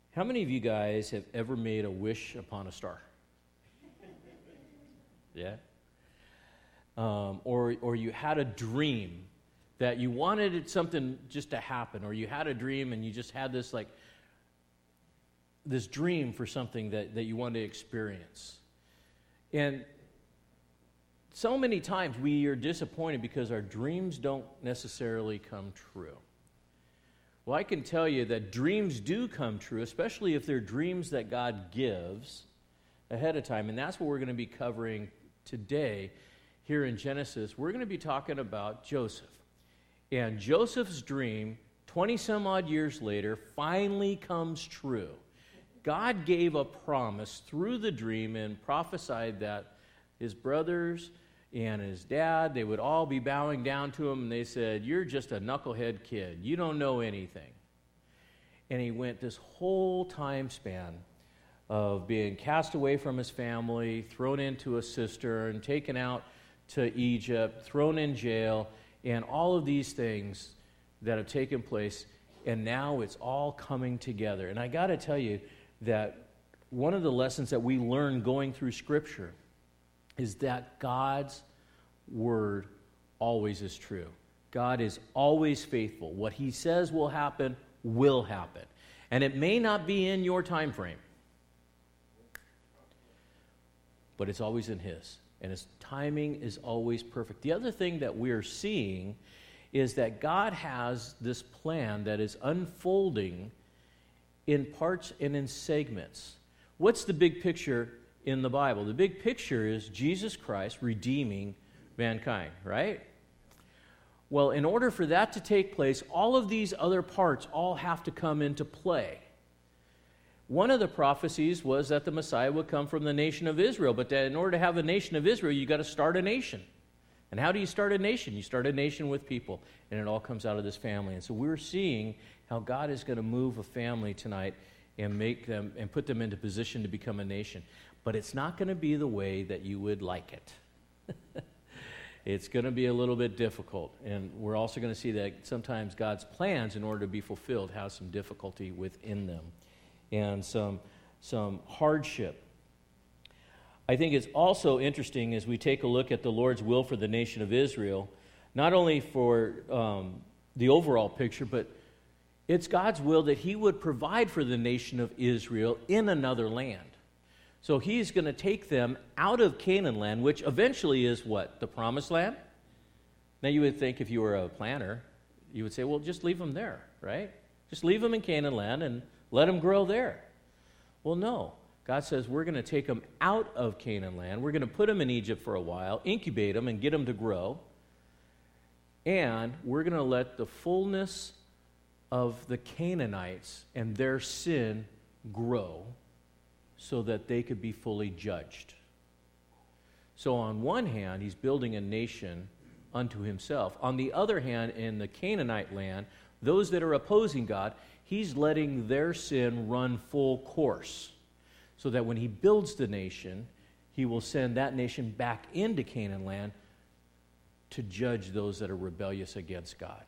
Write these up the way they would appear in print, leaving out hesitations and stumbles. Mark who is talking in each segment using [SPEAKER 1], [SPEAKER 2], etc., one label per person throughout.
[SPEAKER 1] How many of you guys have ever made a wish upon a star? Yeah? Or you had a dream that you wanted something just to happen, or you had a dream and you just had this dream for something that you wanted to experience. And so many times we are disappointed because our dreams don't necessarily come true. Well, I can tell you that dreams do come true, especially if they're dreams that God gives ahead of time. And that's what we're going to be covering today here in Genesis. We're going to be talking about Joseph. And Joseph's dream, 20 some odd years later, finally comes true. God gave a promise through the dream and prophesied that his brothers and his dad, they would all be bowing down to him, and they said, "You're just a knucklehead kid. You don't know anything." And he went this whole time span of being cast away from his family, thrown into a cistern, taken out to Egypt, thrown in jail, and all of these things that have taken place, and now it's all coming together. And I got to tell you that one of the lessons that we learn going through Scripture is that God's word always is true. God is always faithful. What he says will happen. And it may not be in your time frame, but it's always in his. And his timing is always perfect. The other thing that we're seeing is that God has this plan that is unfolding in parts and in segments. What's the big picture in the Bible? The big picture is Jesus Christ redeeming mankind, right? Well, in order for that to take place, all of these other parts all have to come into play. One of the prophecies was that the Messiah would come from the nation of Israel, but that in order to have a nation of Israel, you've got to start a nation. And how do you start a nation? You start a nation with people, and it all comes out of this family. And so we're seeing how God is going to move a family tonight and make them and put them into position to become a nation. But it's not going to be the way that you would like it. It's going to be a little bit difficult. And we're also going to see that sometimes God's plans, in order to be fulfilled, have some difficulty within them and some hardship. I think it's also interesting as we take a look at the Lord's will for the nation of Israel, not only for the overall picture, but it's God's will that he would provide for the nation of Israel in another land. So he's going to take them out of Canaan land, which eventually is what? The promised land? Now you would think if you were a planner, you would say, well, just leave them there, right? Just leave them in Canaan land and let them grow there. Well, no. God says we're going to take them out of Canaan land. We're going to put them in Egypt for a while, incubate them and get them to grow. And we're going to let the fullness of the Canaanites and their sin grow so that they could be fully judged. So on one hand, he's building a nation unto himself. On the other hand, in the Canaanite land, those that are opposing God, he's letting their sin run full course so that when he builds the nation, he will send that nation back into Canaan land to judge those that are rebellious against God.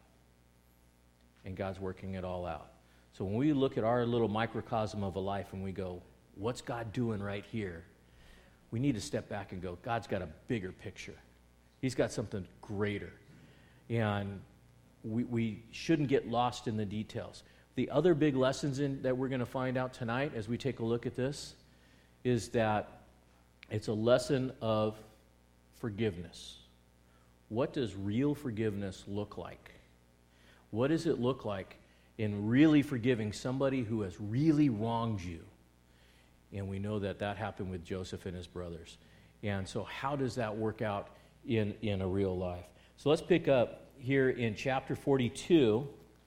[SPEAKER 1] And God's working it all out. So when we look at our little microcosm of a life and we go, what's God doing right here? We need to step back and go, God's got a bigger picture. He's got something greater. And we shouldn't get lost in the details. The other big lessons that we're going to find out tonight as we take a look at this is that it's a lesson of forgiveness. What does real forgiveness look like? What does it look like in really forgiving somebody who has really wronged you? And we know that happened with Joseph and his brothers. And so how does that work out in a real life? So let's pick up here in chapter 42.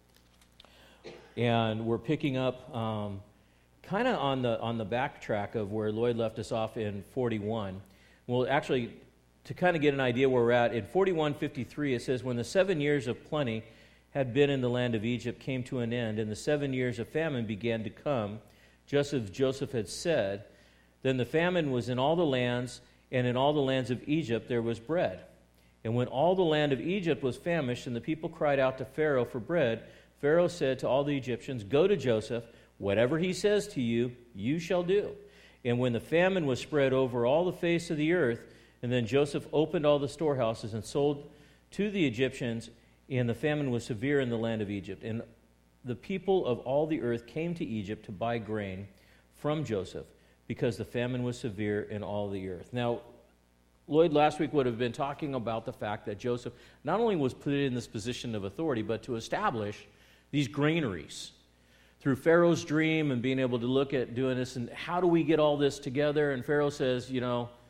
[SPEAKER 1] And we're picking up kind of on the backtrack of where Lloyd left us off in 41. Well, actually, to kind of get an idea where we're at, in 41:53 it says, when the 7 years of plenty had been in the land of Egypt came to an end, and the 7 years of famine began to come, just as Joseph had said, then the famine was in all the lands, and in all the lands of Egypt there was bread. And when all the land of Egypt was famished, and the people cried out to Pharaoh for bread, Pharaoh said to all the Egyptians, go to Joseph, Whatever he says to you, you shall do. And when the famine was spread over all the face of the earth, and then Joseph opened all the storehouses and sold to the Egyptians, and the famine was severe in the land of Egypt. And the people of all the earth came to Egypt to buy grain from Joseph, because the famine was severe in all the earth. Now, Lloyd last week would have been talking about the fact that Joseph not only was put in this position of authority, but to establish these granaries through Pharaoh's dream and being able to look at doing this, and how do we get all this together? And Pharaoh says, you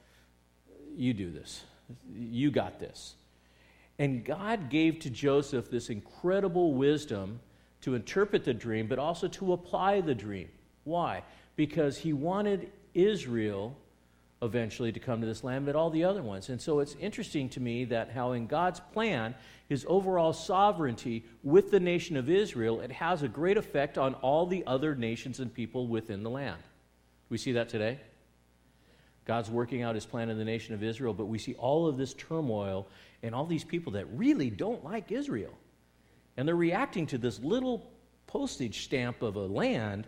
[SPEAKER 1] do this. You got this. And God gave to Joseph this incredible wisdom to interpret the dream, but also to apply the dream. Why? Because he wanted Israel eventually to come to this land, but all the other ones. And so it's interesting to me that how in God's plan, his overall sovereignty with the nation of Israel, it has a great effect on all the other nations and people within the land. We see that today. God's working out his plan in the nation of Israel, but we see all of this turmoil and all these people that really don't like Israel. And they're reacting to this little postage stamp of a land,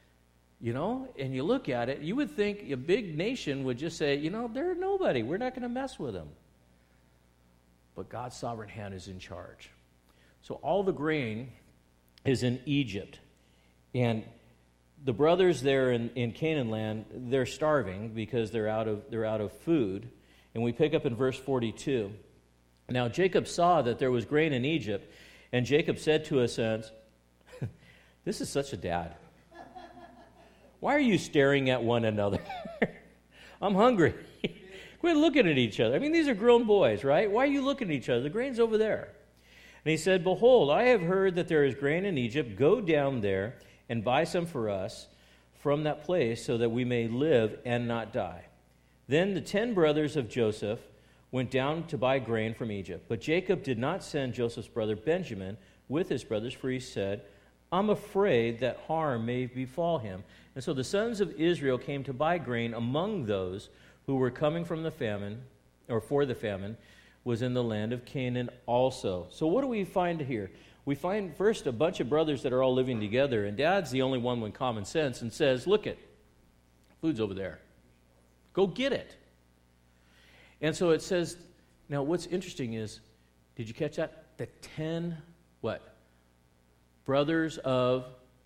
[SPEAKER 1] and you look at it, you would think a big nation would just say, they're nobody. We're not going to mess with them. But God's sovereign hand is in charge. So all the grain is in Egypt. And the brothers there in Canaan land, they're starving because they're out of food. And we pick up in verse 42. Now Jacob saw that there was grain in Egypt, and Jacob said to his sons, this is such a dad. Why are you staring at one another? I'm hungry. Quit looking at each other. I mean, these are grown boys, right? Why are you looking at each other? The grain's over there. And he said, behold, I have heard that there is grain in Egypt. Go down there and buy some for us from that place, so that we may live and not die. Then the 10 brothers of Joseph went down to buy grain from Egypt. But Jacob did not send Joseph's brother Benjamin with his brothers, for he said, I'm afraid that harm may befall him. And so the sons of Israel came to buy grain among those who were coming from the famine, or for the famine, was in the land of Canaan also. So what do we find here? We find first a bunch of brothers that are all living together, and Dad's the only one with common sense and says, look it, food's over there. Go get it. And so it says, now what's interesting is, did you catch that? The 10, brothers of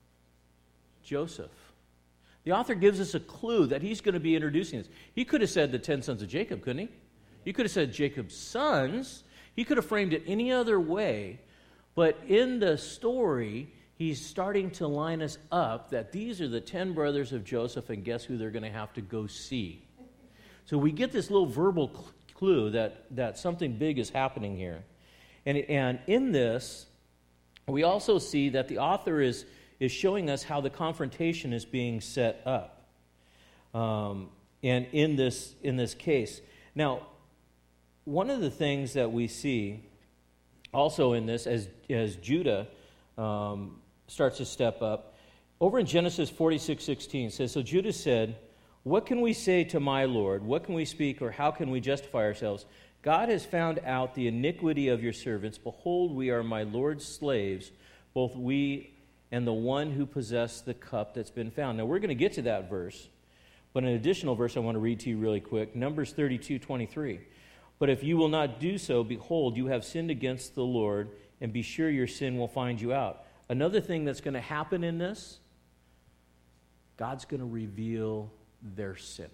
[SPEAKER 1] Joseph. The author gives us a clue that he's going to be introducing this. He could have said the 10 sons of Jacob, couldn't he? He could have said Jacob's sons. He could have framed it any other way. But in the story, he's starting to line us up that these are the 10 brothers of Joseph, and guess who they're going to have to go see. So we get this little verbal clue that something big is happening here. And in this, we also see that the author is showing us how the confrontation is being set up. And in this case. Now, one of the things that we see also in this, as Judah starts to step up, over in Genesis 46:16 says, so Judah said, what can we say to my Lord? What can we speak, or how can we justify ourselves? God has found out the iniquity of your servants. Behold, we are my Lord's slaves, both we and the one who possessed the cup that's been found. Now, we're going to get to that verse, but an additional verse I want to read to you really quick, Numbers 32:23. But if you will not do so, behold, you have sinned against the Lord, and be sure your sin will find you out. Another thing that's going to happen in this, God's going to reveal their sin.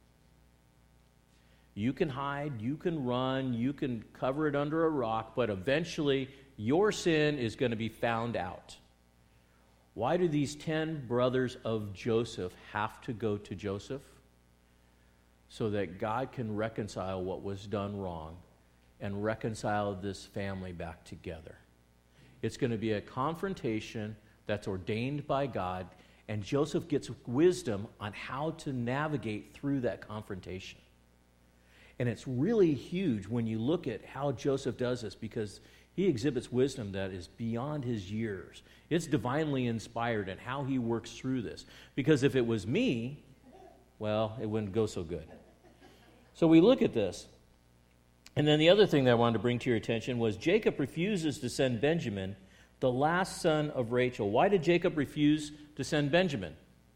[SPEAKER 1] You can hide, you can run, you can cover it under a rock, but eventually your sin is going to be found out. Why do these 10 brothers of Joseph have to go to Joseph? So that God can reconcile what was done wrong and reconcile this family back together. It's going to be a confrontation that's ordained by God, and Joseph gets wisdom on how to navigate through that confrontation. And it's really huge when you look at how Joseph does this, because he exhibits wisdom that is beyond his years. It's divinely inspired in how he works through this. Because if it was me, well, it wouldn't go so good. So we look at this. And then the other thing that I wanted to bring to your attention was Jacob refuses to send Benjamin the last son of Rachel. Why did Jacob refuse to send Benjamin?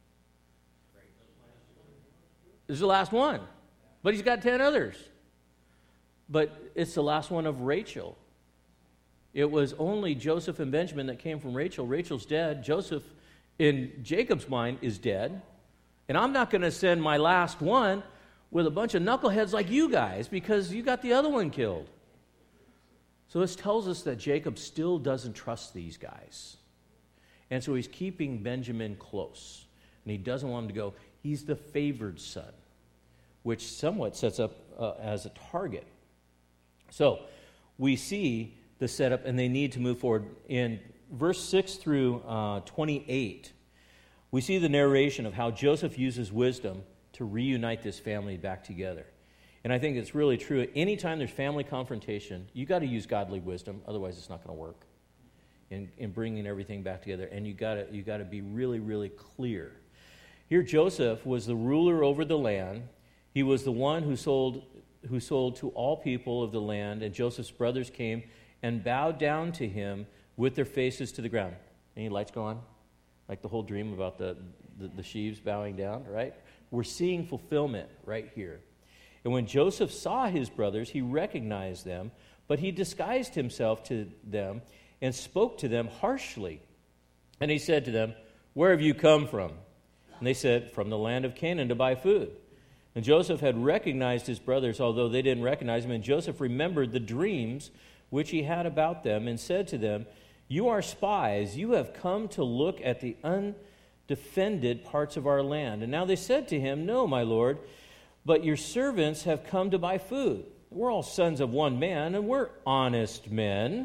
[SPEAKER 1] This is the last one. But he's got 10 others. But it's the last one of Rachel. It was only Joseph and Benjamin that came from Rachel. Rachel's dead. Joseph, in Jacob's mind, is dead. And I'm not going to send my last one with a bunch of knuckleheads like you guys because you got the other one killed. So this tells us that Jacob still doesn't trust these guys. And so he's keeping Benjamin close. And he doesn't want him to go. He's the favored son, which somewhat sets up as a target. So we see the setup, and they need to move forward. In verse 6 through 28, we see the narration of how Joseph uses wisdom to reunite this family back together. And I think it's really true. Anytime there's family confrontation, you got to use godly wisdom, otherwise it's not going to work in bringing everything back together. And you got to be really, really clear. Here Joseph was the ruler over the land. He was the one who sold to all people of the land, and Joseph's brothers came and bowed down to him with their faces to the ground. Any lights go on? Like the whole dream about the sheaves bowing down, right? We're seeing fulfillment right here. And when Joseph saw his brothers, he recognized them, but he disguised himself to them and spoke to them harshly. And he said to them, "Where have you come from?" And they said, "From the land of Canaan to buy food." And Joseph had recognized his brothers, although they didn't recognize him. And Joseph remembered the dreams which he had about them and said to them, "You are spies. You have come to look at the undefended parts of our land." And now they said to him, "No, my lord, but your servants have come to buy food. We're all sons of one man, and we're honest men.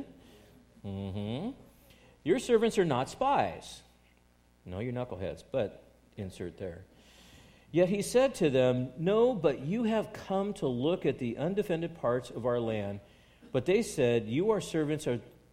[SPEAKER 1] Your servants are not spies." No, you're knuckleheads, but insert there. Yet he said to them, "No, but you have come to look at the undefended parts of our land." But they said, Your servants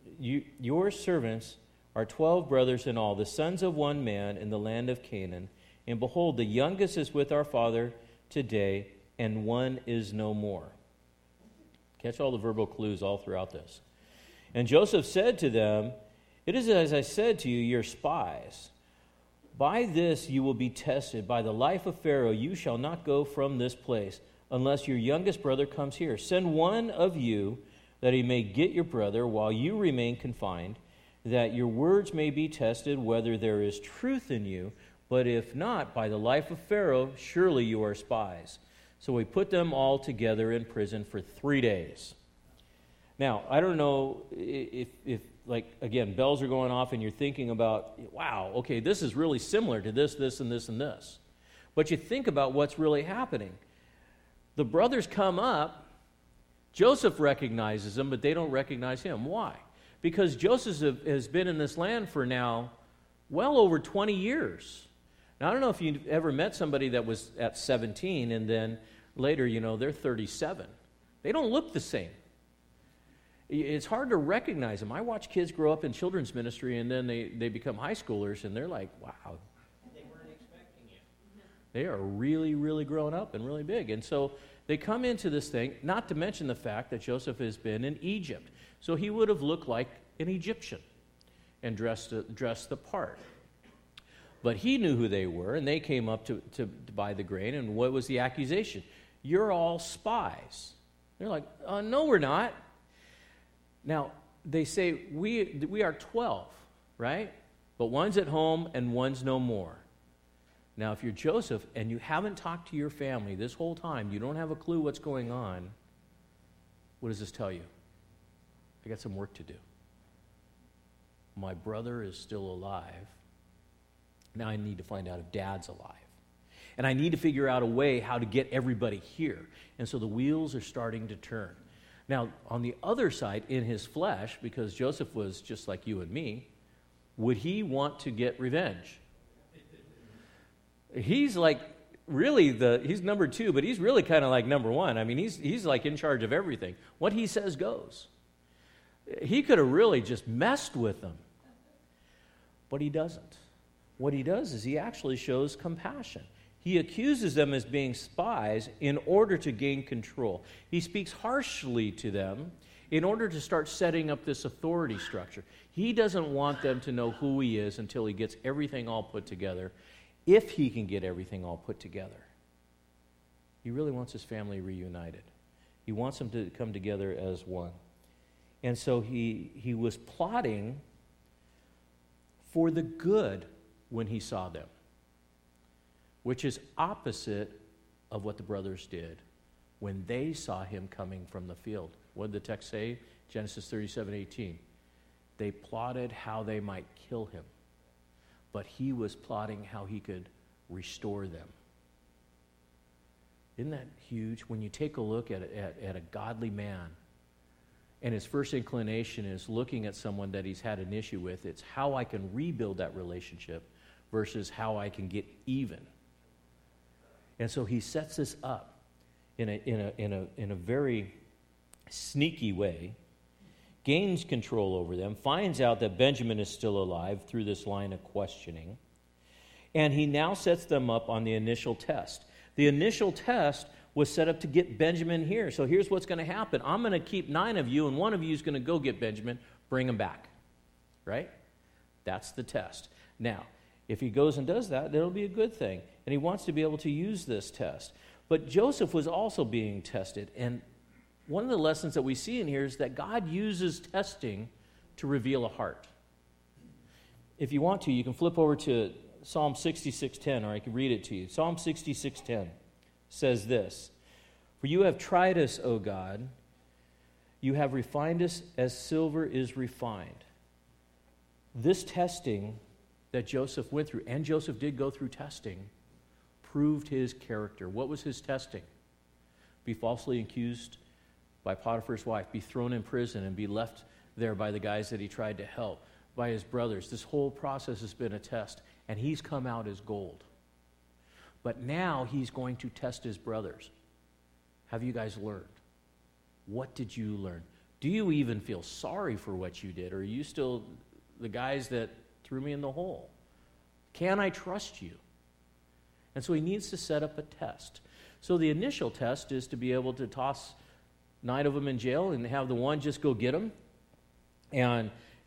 [SPEAKER 1] are 12 brothers in all, the sons of one man in the land of Canaan. And behold, the youngest is with our father today, and one is no more. Catch all the verbal clues all throughout this. And Joseph said to them, "It is as I said to you, you're spies. By this you will be tested. By the life of Pharaoh, you shall not go from this place unless your youngest brother comes here. Send one of you that he may get your brother while you remain confined, that your words may be tested whether there is truth in you. But if not, by the life of Pharaoh, surely you are spies." So we put them all together in prison for 3 days. Now, I don't know if like, again, bells are going off and you're thinking about, wow, okay, this is really similar to this, this, and this, and this. But you think about what's really happening. The brothers come up, Joseph recognizes them, but they don't recognize him. Why? Because Joseph has been in this land for now well over 20 years. Now, I don't know if you've ever met somebody that was at 17 and then later, they're 37. They don't look the same. It's hard to recognize them. I watch kids grow up in children's ministry and then they become high schoolers and they're like, wow. They weren't expecting it. They are really, really grown up and really big. And so they come into this thing, not to mention the fact that Joseph has been in Egypt. So he would have looked like an Egyptian and dressed the part. But he knew who they were, and they came up to buy the grain. And what was the accusation? You're all spies. They're like, no, we're not. Now, they say, we are 12, right? But one's at home and one's no more. Now, if you're Joseph and you haven't talked to your family this whole time, you don't have a clue what's going on, what does this tell you? I got some work to do. My brother is still alive. Now I need to find out if Dad's alive. And I need to figure out a way how to get everybody here. And so the wheels are starting to turn. Now, on the other side, in his flesh, because Joseph was just like you and me, would he want to get revenge? He's like really he's number 2, but he's really kind of like number 1. I mean, he's like in charge of everything. What he says goes. He could have really just messed with them. But he doesn't. What he does is he actually shows compassion. He accuses them as being spies in order to gain control. He speaks harshly to them in order to start setting up this authority structure. He doesn't want them to know who he is until he gets everything all put together, if he can get everything all put together. He really wants his family reunited. He wants them to come together as one. And so he was plotting for the good when he saw them, which is opposite of what the brothers did when they saw him coming from the field. What did the text say? Genesis 37:18. They plotted how they might kill him, but he was plotting how he could restore them. Isn't that huge? When you take a look at a godly man, and his first inclination is looking at someone that he's had an issue with, it's how I can rebuild that relationship versus how I can get even. And so he sets this up in a very sneaky way, gains control over them, finds out that Benjamin is still alive through this line of questioning, and he now sets them up on the initial test. The initial test was set up to get Benjamin here. So here's what's going to happen. I'm going to keep 9 of you, and one of you is going to go get Benjamin, bring him back. Right? That's the test. Now, if he goes and does that, that'll be a good thing. And he wants to be able to use this test. But Joseph was also being tested. And one of the lessons that we see in here is that God uses testing to reveal a heart. If you want to, you can flip over to Psalm 66:10, or I can read it to you. Psalm 66:10 says this: "For you have tried us, O God. You have refined us as silver is refined." This testing that Joseph went through, and Joseph did go through testing, proved his character. What was his testing? Be falsely accused by Potiphar's wife, be thrown in prison, and be left there by the guys that he tried to help, by his brothers. This whole process has been a test, and he's come out as gold. But now he's going to test his brothers. Have you guys learned? What did you learn? Do you even feel sorry for what you did? Or are you still the guys that threw me in the hole? Can I trust you? And so he needs to set up a test. So the initial test is to be able to toss 9 of them in jail and have the one just go get them and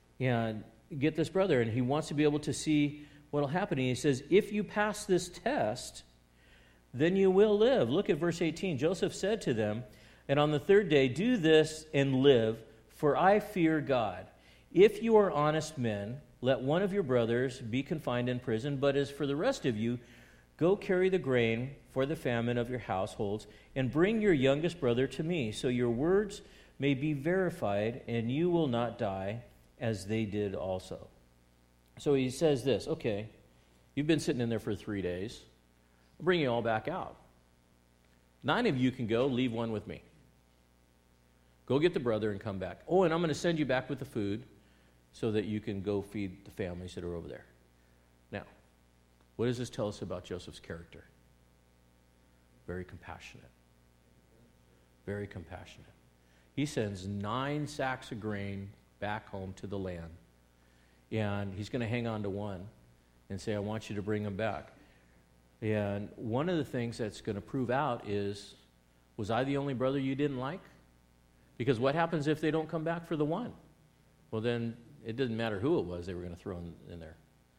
[SPEAKER 1] get this brother. And he wants to be able to see what will happen. And he says, if you pass this test, then you will live. Look at verse 18. Joseph said to them, and on the 3rd day, do this and live, for I fear God. If you are honest men, let one of your brothers be confined in prison, but as for the rest of you, go carry the grain for the famine of your households, and bring your youngest brother to me, so your words may be verified, and you will not die, as they did also. So he says this, okay, you've been sitting in there for 3 days. I'll bring you all back out. 9 of you can go, leave 1 with me. Go get the brother and come back. Oh, and I'm going to send you back with the food so that you can go feed the families that are over there. Now, what does this tell us about Joseph's character? Very compassionate. Very compassionate. He sends 9 sacks of grain back home to the land. And he's going to hang on to 1 and say, I want you to bring him back. And one of the things that's going to prove out is, was I the only brother you didn't like? Because what happens if they don't come back for the 1? Well, then it doesn't matter who it was they were going to throw in there.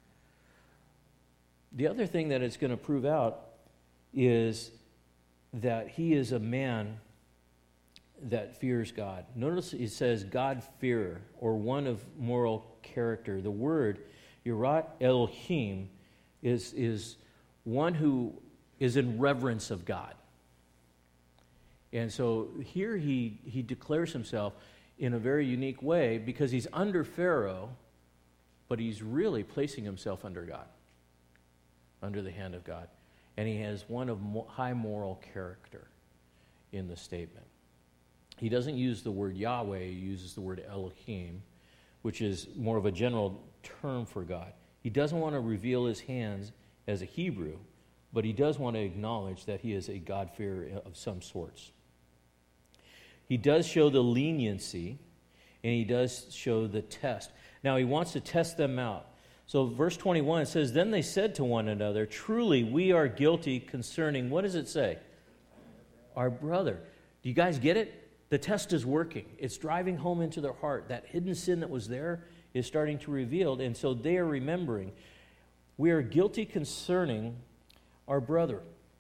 [SPEAKER 1] The other thing that it's going to prove out is that he is a man that fears God. Notice it says God-fearer, or one of moral character. The word Yirat Elohim is one who is in reverence of God. And so here he declares himself in a very unique way because he's under Pharaoh, but he's really placing himself under God, under the hand of God. And he has one of high moral character in the statement. He doesn't use the word Yahweh, he uses the word Elohim, which is more of a general term for God. He doesn't want to reveal his hands as a Hebrew, but he does want to acknowledge that he is a God-fearer of some sorts. He does show the leniency, and he does show the test. Now, he wants to test them out. So verse 21 says, then they said to one another, truly we are guilty concerning, what does it say? Our brother. Do you guys get it? the test is working. It's driving home into their heart. That hidden sin that was there is starting to reveal, and so they are remembering. We are guilty concerning our brother.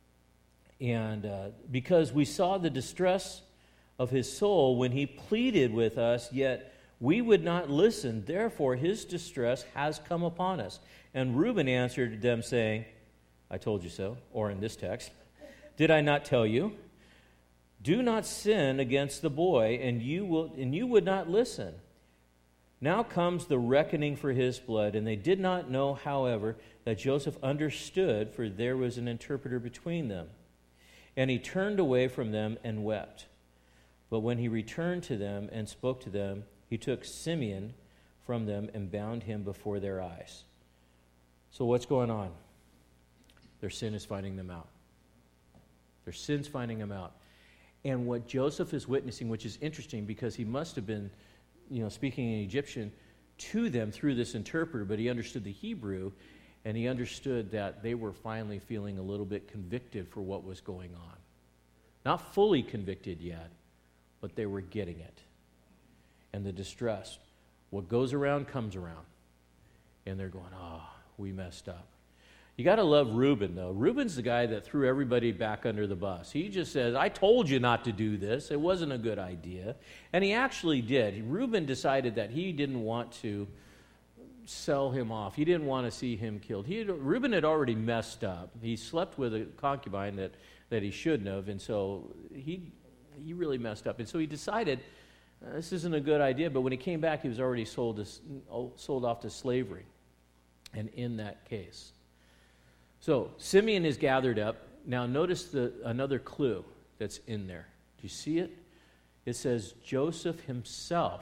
[SPEAKER 1] And because we saw the distress of his soul when he pleaded with us, yet we would not listen. Therefore his distress has come upon us. And Reuben answered them, saying, I told you so, or in this text, did I not tell you? Do not sin against the boy, and you would not listen. Now comes the reckoning for his blood, and they did not know, however, that Joseph understood, for there was an interpreter between them. And he turned away from them and wept. But when he returned to them and spoke to them, he took Simeon from them and bound him before their eyes. So what's going on? Their sin is finding them out. Their sin's finding them out. And what Joseph is witnessing, which is interesting because he must have been, speaking in Egyptian to them through this interpreter, but he understood the Hebrew, and he understood that they were finally feeling a little bit convicted for what was going on. Not fully convicted yet, but they were getting it. And the distress, what goes around comes around. And they're going, we messed up. You got to love Reuben, though. Reuben's the guy that threw everybody back under the bus. He just says, I told you not to do this. It wasn't a good idea. And he actually did. Reuben decided that he didn't want to sell him off. He didn't want to see him killed. Reuben had already messed up. He slept with a concubine that he shouldn't have, and so he really messed up. And so he decided, this isn't a good idea, but when he came back, he was already sold off to slavery. And in that case. So Simeon is gathered up. Now notice another clue that's in there. Do you see it? It says Joseph himself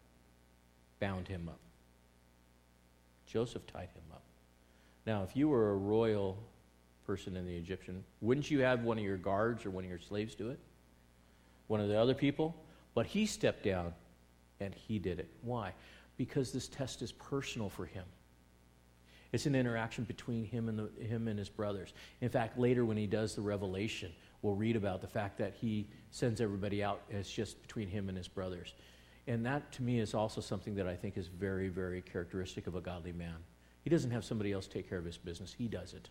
[SPEAKER 1] bound him up. Joseph tied him up. Now, if you were a royal person in the Egyptian, wouldn't you have one of your guards or one of your slaves do it? One of the other people? But he stepped down and he did it. Why? Because this test is personal for him. It's an interaction between him and his brothers. In fact, later when he does the revelation, we'll read about the fact that he sends everybody out. It's just between him and his brothers. And that, to me, is also something that I think is very, very characteristic of a godly man. He doesn't have somebody else take care of his business. He does it.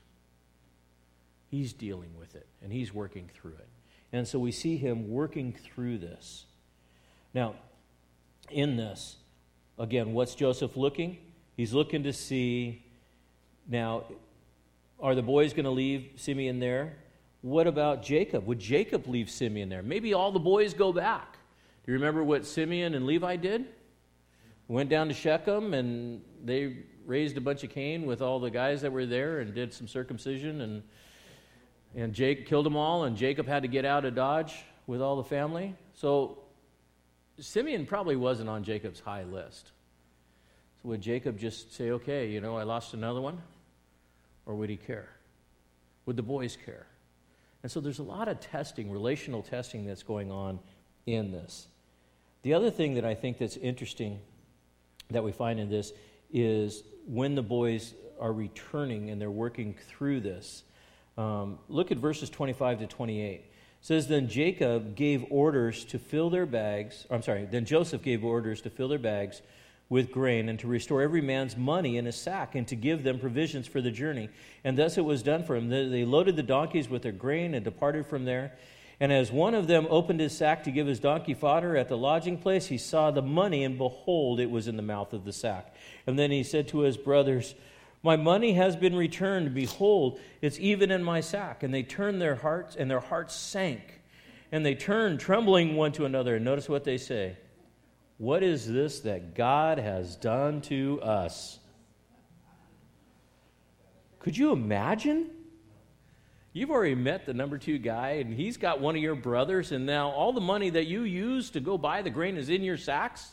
[SPEAKER 1] He's dealing with it, and he's working through it. And so we see him working through this. Now, in this, again, what's Joseph looking? He's looking to see, now, are the boys going to leave Simeon there? What about Jacob? Would Jacob leave Simeon there? Maybe all the boys go back. Do you remember what Simeon and Levi did? Went down to Shechem, and they raised a bunch of Cain with all the guys that were there and did some circumcision, and Jake killed them all, and Jacob had to get out of Dodge with all the family. So Simeon probably wasn't on Jacob's high list. So would Jacob just say, okay, I lost another one? Or would he care? Would the boys care? And so there's a lot of testing, relational testing that's going on in this. The other thing that I think that's interesting that we find in this is when the boys are returning and they're working through this. Look at verses 25 to 28. It says, Then Joseph gave orders to fill their bags with grain and to restore every man's money in a sack and to give them provisions for the journey. And thus it was done for him. They loaded the donkeys with their grain and departed from there. And as one of them opened his sack to give his donkey fodder at the lodging place, he saw the money, and behold, it was in the mouth of the sack. And then he said to his brothers, My money has been returned. Behold, it's even in my sack. And they turned their hearts, and their hearts sank. And they turned, trembling one to another. And notice what they say. What is this that God has done to us? Could you imagine? You've already met the number 2 guy, and he's got one of your brothers, and now all the money that you used to go buy the grain is in your sacks?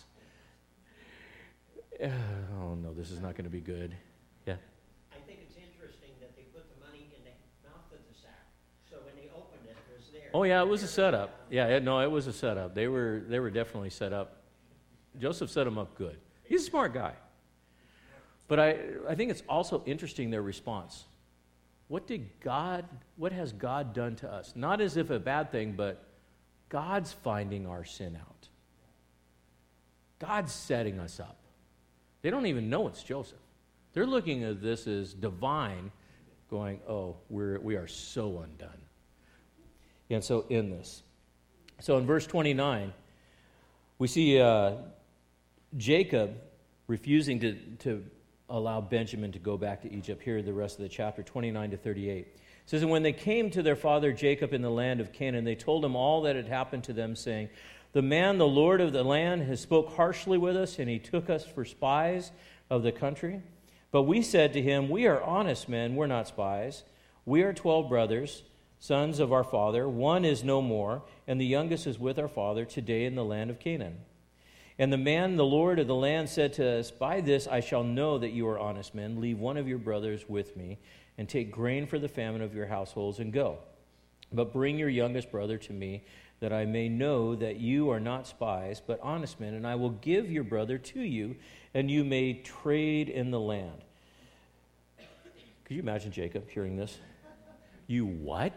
[SPEAKER 1] Oh, no, this is not going to be good. Yeah?
[SPEAKER 2] I think it's interesting that they put the money in the mouth of the sack, so when they opened it, it was there.
[SPEAKER 1] Oh, yeah, it was a setup. Yeah, it was a setup. They were definitely set up. Joseph set them up good. He's a smart guy. But I think it's also interesting, their response. What has God done to us? Not as if a bad thing, but God's finding our sin out. God's setting us up. They don't even know it's Joseph. They're looking at this as divine, going, oh, we are so undone. And so in this. So in verse 29, we see Jacob refusing to allow Benjamin to go back to Egypt. Here are the rest of the chapter, 29 to 38. It says, and when they came to their father Jacob in the land of Canaan, they told him all that had happened to them, saying, the man, the Lord of the land, has spoke harshly with us, and he took us for spies of the country. But we said to him, we are honest men, we're not spies. We are 12 brothers, sons of our father. One is no more, and the youngest is with our father today in the land of Canaan. And the man, the Lord of the land, said to us, by this I shall know that you are honest men. Leave one of your brothers with me, and take grain for the famine of your households, and go. But bring your youngest brother to me, that I may know that you are not spies, but honest men, and I will give your brother to you, and you may trade in the land. Could you imagine Jacob hearing this? You what?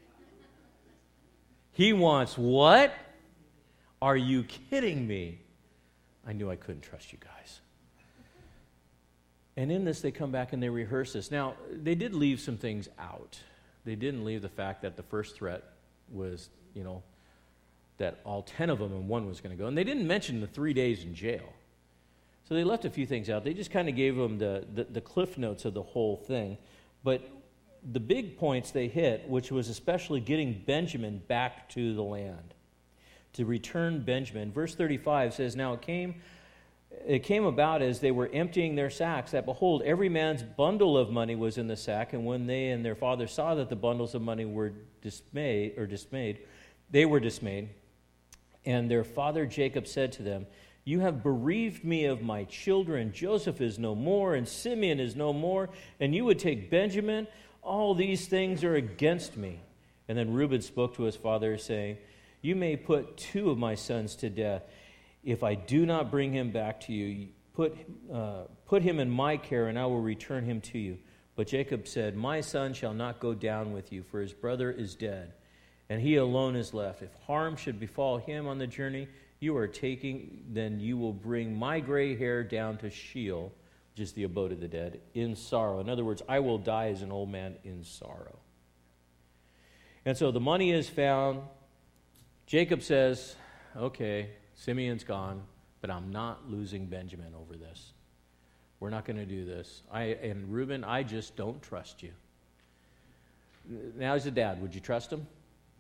[SPEAKER 1] He wants what? Are you kidding me? I knew I couldn't trust you guys. And in this, they come back and they rehearse this. Now, they did leave some things out. They didn't leave the fact that the first threat was, that all 10 of them and one was going to go. And they didn't mention the 3 days in jail. So they left a few things out. They just kind of gave them the cliff notes of the whole thing. But the big points they hit, which was especially getting Benjamin back to the land, to return Benjamin. Verse 35 says, now it came about as they were emptying their sacks, that behold, every man's bundle of money was in the sack. And when they and their father saw that the bundles of money were dismayed, they were dismayed. And their father Jacob said to them, you have bereaved me of my children. Joseph is no more, and Simeon is no more, and you would take Benjamin. All these things are against me. And then Reuben spoke to his father, saying, you may put 2 of my sons to death. If I do not bring him back to you, put him in my care, and I will return him to you. But Jacob said, my son shall not go down with you, for his brother is dead, and he alone is left. If harm should befall him on the journey you are taking, then you will bring my gray hair down to Sheol, which is the abode of the dead, in sorrow. In other words, I will die as an old man in sorrow. And so the money is found. Jacob says, okay, Simeon's gone, but I'm not losing Benjamin over this. We're not going to do this. And Reuben, I just don't trust you. Now, as a dad, would you trust him?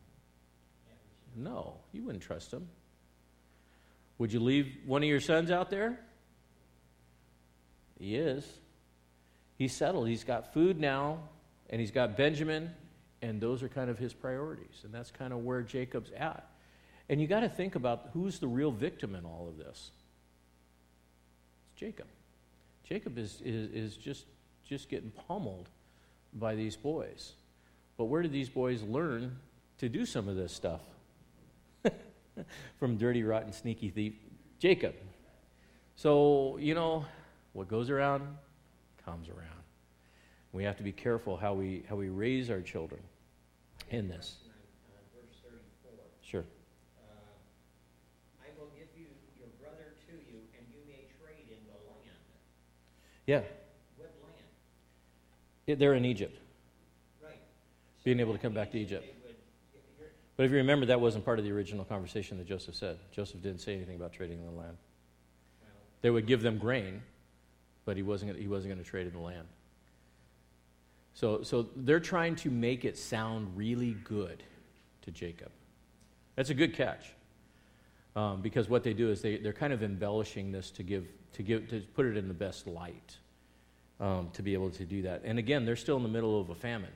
[SPEAKER 1] No, you wouldn't trust him. Would you leave one of your sons out there? He is. He's settled. He's got food now, and he's got Benjamin, and those are kind of his priorities. And that's kind of where Jacob's at. And you got to think about who's the real victim in all of this. It's Jacob. Jacob is just getting pummeled by these boys. But where did these boys learn to do some of this stuff? From dirty, rotten, sneaky thief Jacob. So, what goes around comes around. We have to be careful how we raise our children in this.
[SPEAKER 2] Verse 34.
[SPEAKER 1] Sure.
[SPEAKER 2] I will give you your brother to you, and you may trade in the land.
[SPEAKER 1] Yeah.
[SPEAKER 2] What land?
[SPEAKER 1] They're in Egypt.
[SPEAKER 2] Right.
[SPEAKER 1] Being able to come back to Egypt. But if you remember, that wasn't part of the original conversation that Joseph said. Joseph didn't say anything about trading in the land. They would give them grain, but he wasn't going to trade in the land. So they're trying to make it sound really good to Jacob. That's a good catch, because what they do is they're kind of embellishing this to put it in the best light, to be able to do that. And again, they're still in the middle of a famine.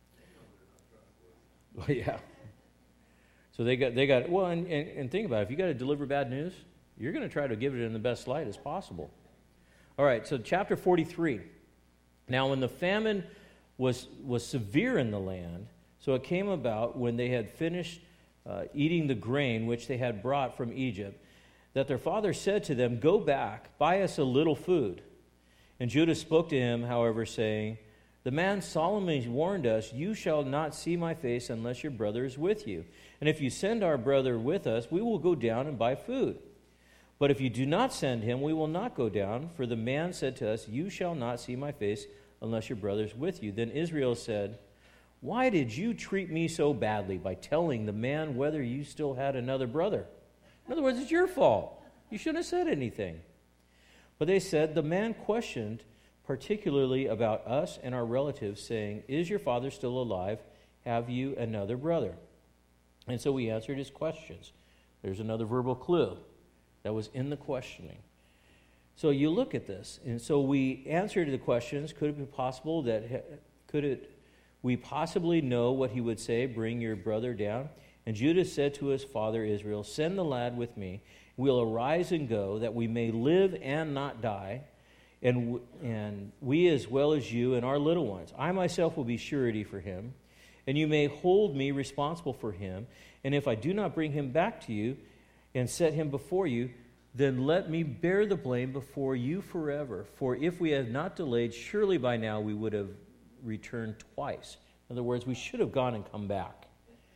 [SPEAKER 1] Well, yeah. So they got well, and think about it. If you got to deliver bad news, you're going to try to give it in the best light as possible. All right, so chapter 43. Now, when the famine was severe in the land, so it came about when they had finished eating the grain which they had brought from Egypt, that their father said to them, go back, buy us a little food. And Judah spoke to him, however, saying, The man solemnly warned us, you shall not see my face unless your brother is with you. And if you send our brother with us, we will go down and buy food. But if you do not send him, we will not go down. For the man said to us, you shall not see my face unless your brother is with you. Then Israel said, why did you treat me so badly by telling the man whether you still had another brother? In other words, it's your fault. You shouldn't have said anything. But they said, the man questioned particularly about us and our relatives, saying, is your father still alive? Have you another brother? And so we answered his questions. There's another verbal clue that was in the questioning. So you look at this, and so we answered the questions. Could it be possible that, we possibly know what he would say, bring your brother down? And Judah said to his father Israel, send the lad with me. We'll arise and go, that we may live and not die, and we as well as you and our little ones. I myself will be surety for him, and you may hold me responsible for him. And if I do not bring him back to you and set him before you, then let me bear the blame before you forever. For if we had not delayed, surely by now we would have returned twice. In other words, we should have gone and come back.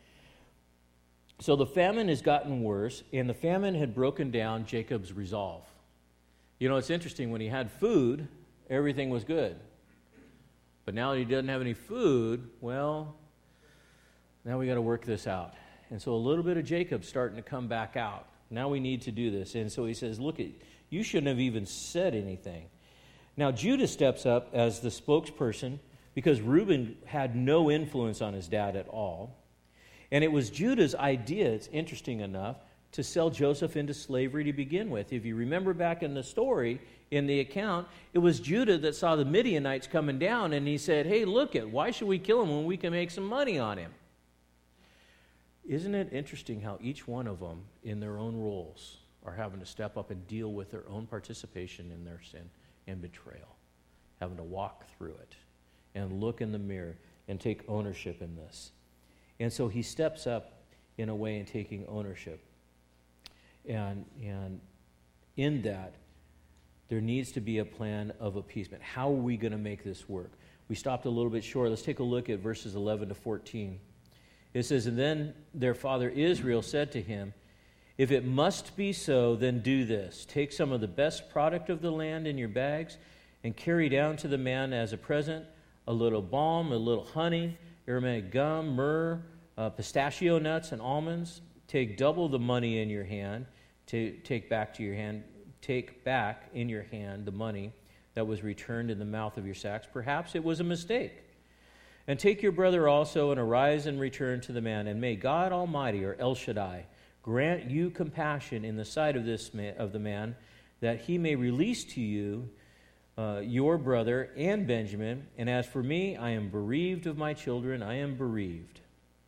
[SPEAKER 1] So the famine has gotten worse, and the famine had broken down Jacob's resolve. You know, it's interesting, when he had food, everything was good. But now that he doesn't have any food, well, now we got to work this out. And so a little bit of Jacob's starting to come back out. Now we need to do this. And so he says, look, you shouldn't have even said anything. Now Judah steps up as the spokesperson because Reuben had no influence on his dad at all. And it was Judah's idea, it's interesting enough, to sell Joseph into slavery to begin with. If you remember back in the story, in the account, it was Judah that saw the Midianites coming down, and he said, hey, look it, why should we kill him when we can make some money on him? Isn't it interesting how each one of them, in their own roles, are having to step up and deal with their own participation in their sin and betrayal, having to walk through it and look in the mirror and take ownership in this. And so he steps up in a way in taking ownership. And in that, there needs to be a plan of appeasement. How are we going to make this work? We stopped a little bit short. Let's take a look at verses 11 to 14. It says, and then their father Israel said to him, if it must be so, then do this. Take some of the best product of the land in your bags and carry down to the man as a present a little balm, a little honey, aromatic gum, myrrh, pistachio nuts, and almonds. Take double the money in your hand. Take back in your hand the money that was returned in the mouth of your sacks. Perhaps it was a mistake. And take your brother also, and arise and return to the man. And may God Almighty, or El Shaddai, grant you compassion in the sight of the man, that he may release to you your brother and Benjamin. And as for me, I am bereaved of my children. I am bereaved.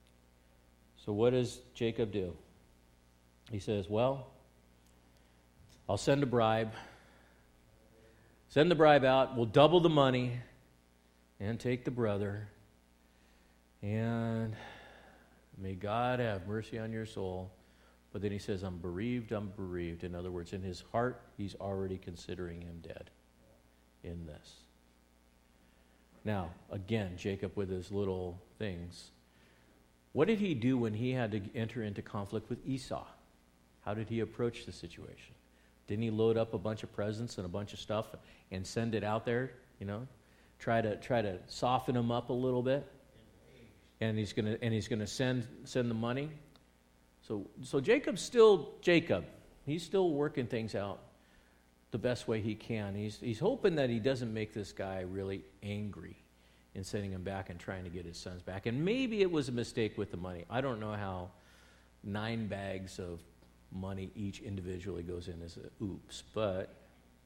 [SPEAKER 1] So what does Jacob do? He says, well, I'll send a bribe. Send the bribe out. We'll double the money and take the brother. And may God have mercy on your soul. But then he says, I'm bereaved, I'm bereaved. In other words, in his heart, he's already considering him dead in this. Now, again, Jacob with his little things. What did he do when he had to enter into conflict with Esau? How did he approach the situation? Didn't he load up a bunch of presents and a bunch of stuff and send it out there, try to soften him up a little bit? And he's gonna send the money. So Jacob's still Jacob. He's still working things out the best way he can. He's hoping that he doesn't make this guy really angry in sending him back and trying to get his sons back. And maybe it was a mistake with the money. I don't know how 9 bags of money each individually goes in as a oops, but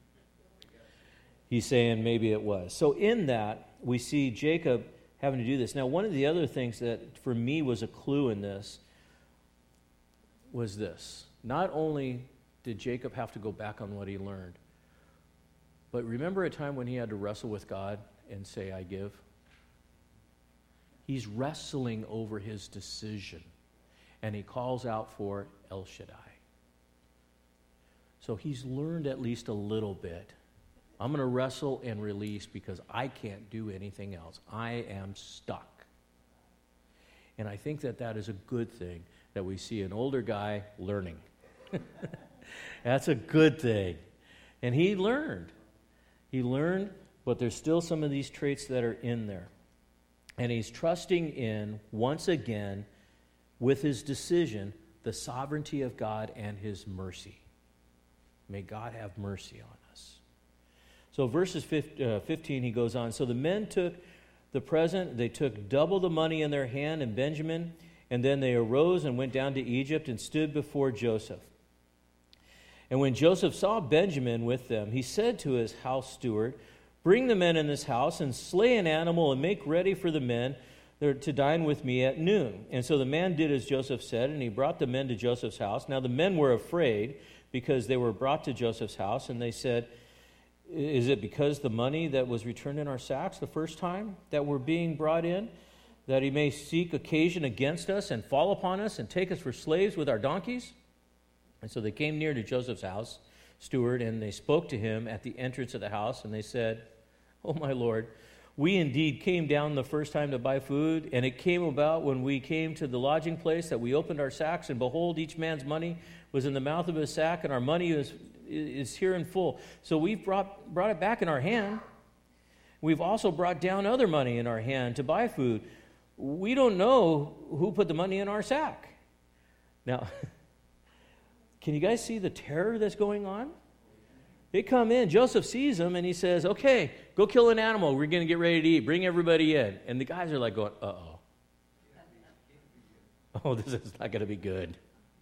[SPEAKER 1] he's saying maybe it was. So in that, we see Jacob having to do this. Now, one of the other things that for me was a clue in this was this. Not only did Jacob have to go back on what he learned, but remember a time when he had to wrestle with God and say, I give? He's wrestling over his decision, and he calls out for El Shaddai. So he's learned at least a little bit I'm going to wrestle and release because I can't do anything else. I am stuck. And I think that that is a good thing, that we see an older guy learning. That's a good thing. And he learned. He learned, but there's still some of these traits that are in there. And he's trusting in, once again, with his decision, the sovereignty of God and his mercy. May God have mercy on us. So verses 15, he goes on, so the men took the present, they took double the money in their hand and Benjamin, and then they arose and went down to Egypt and stood before Joseph. And when Joseph saw Benjamin with them, he said to his house steward, bring the men in this house and slay an animal and make ready for the men to dine with me at noon. And so the man did as Joseph said, and he brought the men to Joseph's house. Now the men were afraid because they were brought to Joseph's house, and they said, is it because the money that was returned in our sacks the first time that we're being brought in, that he may seek occasion against us and fall upon us and take us for slaves with our donkeys? And so they came near to Joseph's house steward, and they spoke to him at the entrance of the house, and they said, oh, my Lord, we indeed came down the first time to buy food, and it came about when we came to the lodging place that we opened our sacks, and behold, each man's money was in the mouth of his sack, and our money is here in full. So we've brought it back in our hand. We've also brought down other money in our hand to buy food. We don't know who put the money in our sack. Now, can you guys see the terror that's going on? They come in, Joseph sees them, and he says, okay, go kill an animal. We're going to get ready to eat. Bring everybody in. And the guys are like going, uh-oh. Oh, this is not going to be good.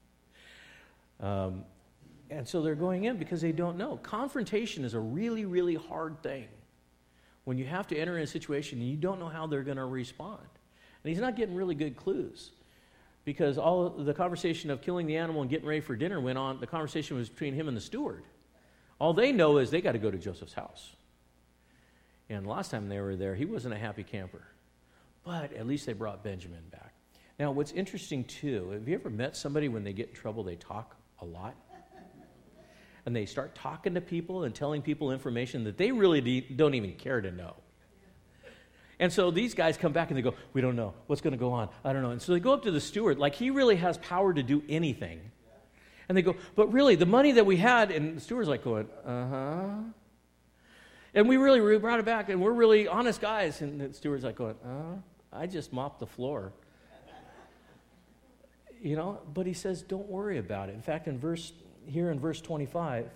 [SPEAKER 1] And so they're going in because they don't know. Confrontation is a really, really hard thing. When you have to enter in a situation and you don't know how they're going to respond. And he's not getting really good clues. Because all the conversation of killing the animal and getting ready for dinner went on, the conversation was between him and the steward. All they know is they got to go to Joseph's house. And last time they were there, he wasn't a happy camper. But at least they brought Benjamin back. Now, what's interesting, too, have you ever met somebody when they get in trouble, they talk a lot? And they start talking to people and telling people information that they really don't even care to know. And so these guys come back and they go, we don't know. What's going to go on? I don't know. And so they go up to the steward, like he really has power to do anything. And they go, but really, the money that we had, and the steward's like going, uh-huh. And we brought it back, and we're really honest guys. And the steward's like going, I just mopped the floor. You know, but he says, don't worry about it. In fact, in verse 23,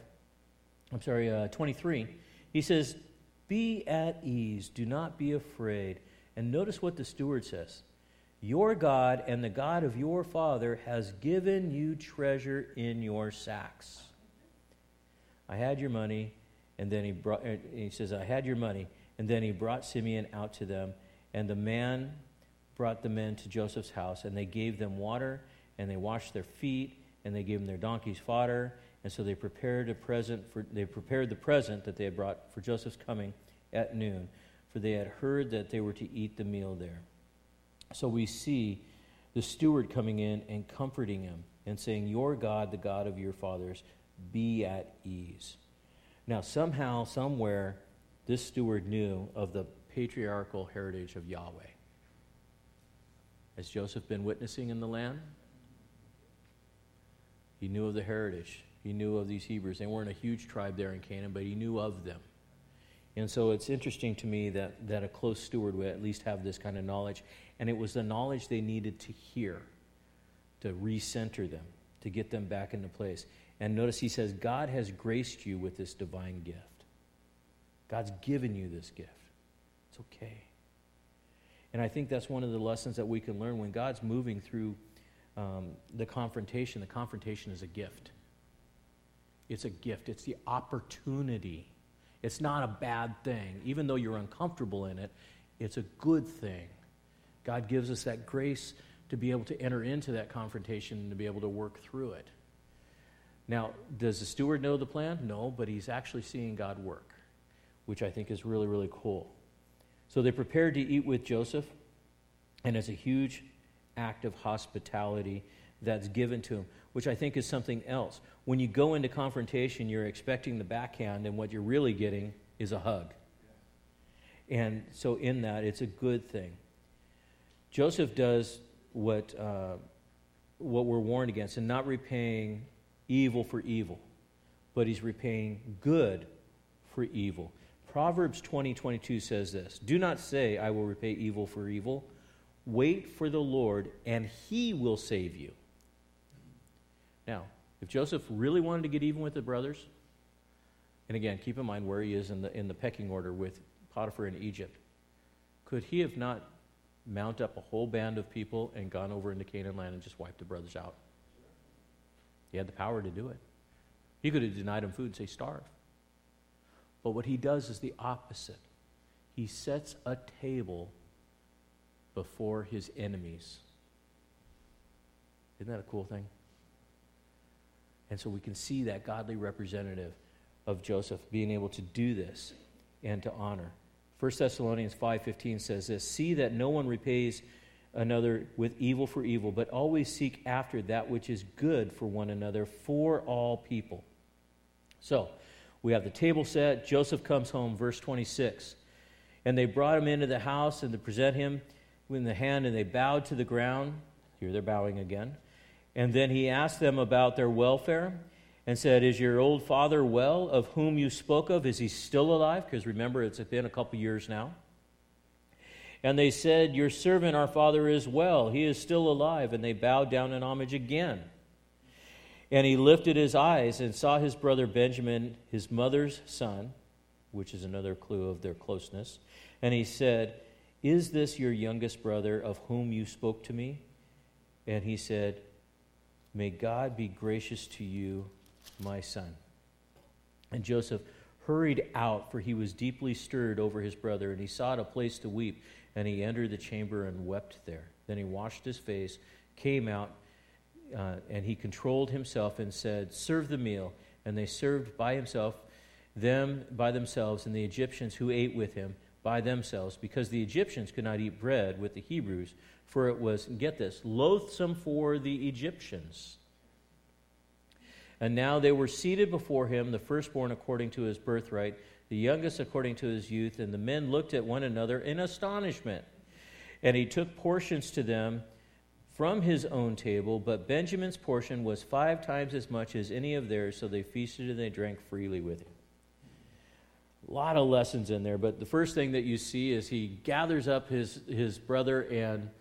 [SPEAKER 1] he says, be at ease, do not be afraid. And notice what the steward says. Your God and the God of your father has given you treasure in your sacks. I had your money, and then he says, I had your money, and then he brought Simeon out to them, and the man brought the men to Joseph's house, and they gave them water, and they washed their feet, and they gave them their donkeys fodder, and so they prepared the present that they had brought for Joseph's coming at noon, for they had heard that they were to eat the meal there. So we see the steward coming in and comforting him and saying, your God, the God of your fathers, be at ease. Now, somehow, somewhere, this steward knew of the patriarchal heritage of Yahweh. Has Joseph been witnessing in the land? He knew of the heritage. He knew of these Hebrews. They weren't a huge tribe there in Canaan, but he knew of them. And so it's interesting to me that a close steward would at least have this kind of knowledge. And it was the knowledge they needed to hear to recenter them, to get them back into place. And notice he says, God has graced you with this divine gift. God's given you this gift. It's okay. And I think that's one of the lessons that we can learn when God's moving through the confrontation. The confrontation is a gift. It's a gift. It's the opportunity. It's not a bad thing. Even though you're uncomfortable in it, it's a good thing. God gives us that grace to be able to enter into that confrontation and to be able to work through it. Now, does the steward know the plan? No, but he's actually seeing God work, which I think is really, really cool. So they prepared to eat with Joseph, and it's a huge act of hospitality that's given to him, which I think is something else. When you go into confrontation, you're expecting the backhand, and what you're really getting is a hug. And so in that, it's a good thing. Joseph does what we're warned against, and not repaying evil for evil, but he's repaying good for evil. Proverbs 20:22 says this, "Do not say, I will repay evil for evil. Wait for the Lord, and he will save you." Now, if Joseph really wanted to get even with the brothers, and again, keep in mind where he is in the pecking order with Potiphar in Egypt, could he have not mount up a whole band of people and gone over into Canaan land and just wiped the brothers out? He had the power to do it. He could have denied them food and say, starve. But what he does is the opposite. He sets a table before his enemies. Isn't that a cool thing? And so we can see that godly representative of Joseph being able to do this and to honor. 1 Thessalonians 5:15 says this, "See that no one repays another with evil for evil, but always seek after that which is good for one another, for all people." So, we have the table set. Joseph comes home, verse 26. "And they brought him into the house and to present him in the hand, and they bowed to the ground." Here they're bowing again. "And then he asked them about their welfare and said, 'Is your old father well, of whom you spoke of? Is he still alive?'" Because remember, it's been a couple years now. "And they said, 'Your servant, our father, is well. He is still alive.' And they bowed down in homage again. And he lifted his eyes and saw his brother Benjamin, his mother's son," which is another clue of their closeness. "And he said, 'Is this your youngest brother of whom you spoke to me?' And he said, 'May God be gracious to you, my son.' And Joseph hurried out, for he was deeply stirred over his brother, and he sought a place to weep. And he entered the chamber and wept there. Then he washed his face, came out, and he controlled himself and said, 'Serve the meal.' And they served them by themselves, and the Egyptians who ate with him by themselves, because the Egyptians could not eat bread with the Hebrews, for it was," get this, "loathsome for the Egyptians. And now they were seated before him, the firstborn according to his birthright, the youngest according to his youth, and the men looked at one another in astonishment. And he took portions to them from his own table, but Benjamin's portion was 5 times as much as any of theirs, so they feasted and they drank freely with him." A lot of lessons in there, but the first thing that you see is he gathers up his brother and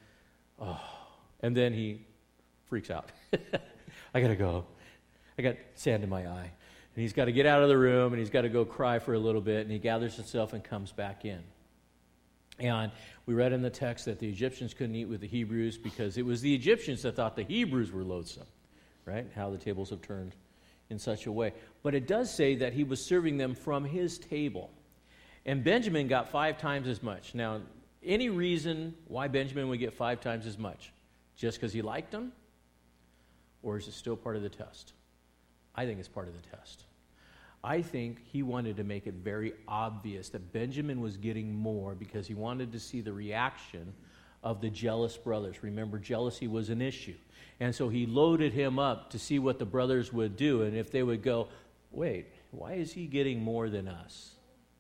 [SPEAKER 1] then he freaks out. "I got to go. I got sand in my eye." And he's got to get out of the room, and he's got to go cry for a little bit, and he gathers himself and comes back in. And we read in the text that the Egyptians couldn't eat with the Hebrews because it was the Egyptians that thought the Hebrews were loathsome, right? How the tables have turned in such a way. But it does say that he was serving them from his table. And Benjamin got 5 times as much. Now, any reason why Benjamin would get 5 times as much? Just because he liked them? Or is it still part of the test? I think it's part of the test. I think he wanted to make it very obvious that Benjamin was getting more because he wanted to see the reaction of the jealous brothers. Remember, jealousy was an issue. And so he loaded him up to see what the brothers would do. And if they would go, "Wait, why is he getting more than us?"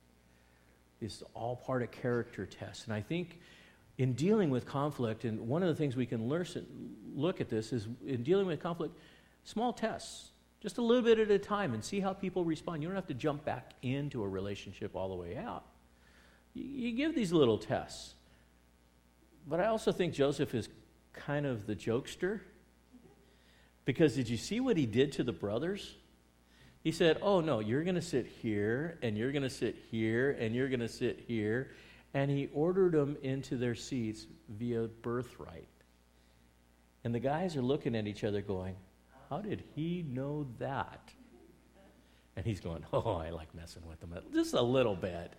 [SPEAKER 1] It's all part of character tests. And I think in dealing with conflict, and one of the things we can look at this is in dealing with conflict, small tests. Just a little bit at a time and see how people respond. You don't have to jump back into a relationship all the way out. You give these little tests. But I also think Joseph is kind of the jokester. Because did you see what he did to the brothers? He said, "Oh, no, you're going to sit here, and you're going to sit here, and you're going to sit here." And he ordered them into their seats via birthright. And the guys are looking at each other going, "How did he know that?" And he's going, "Oh, I like messing with them just a little bit."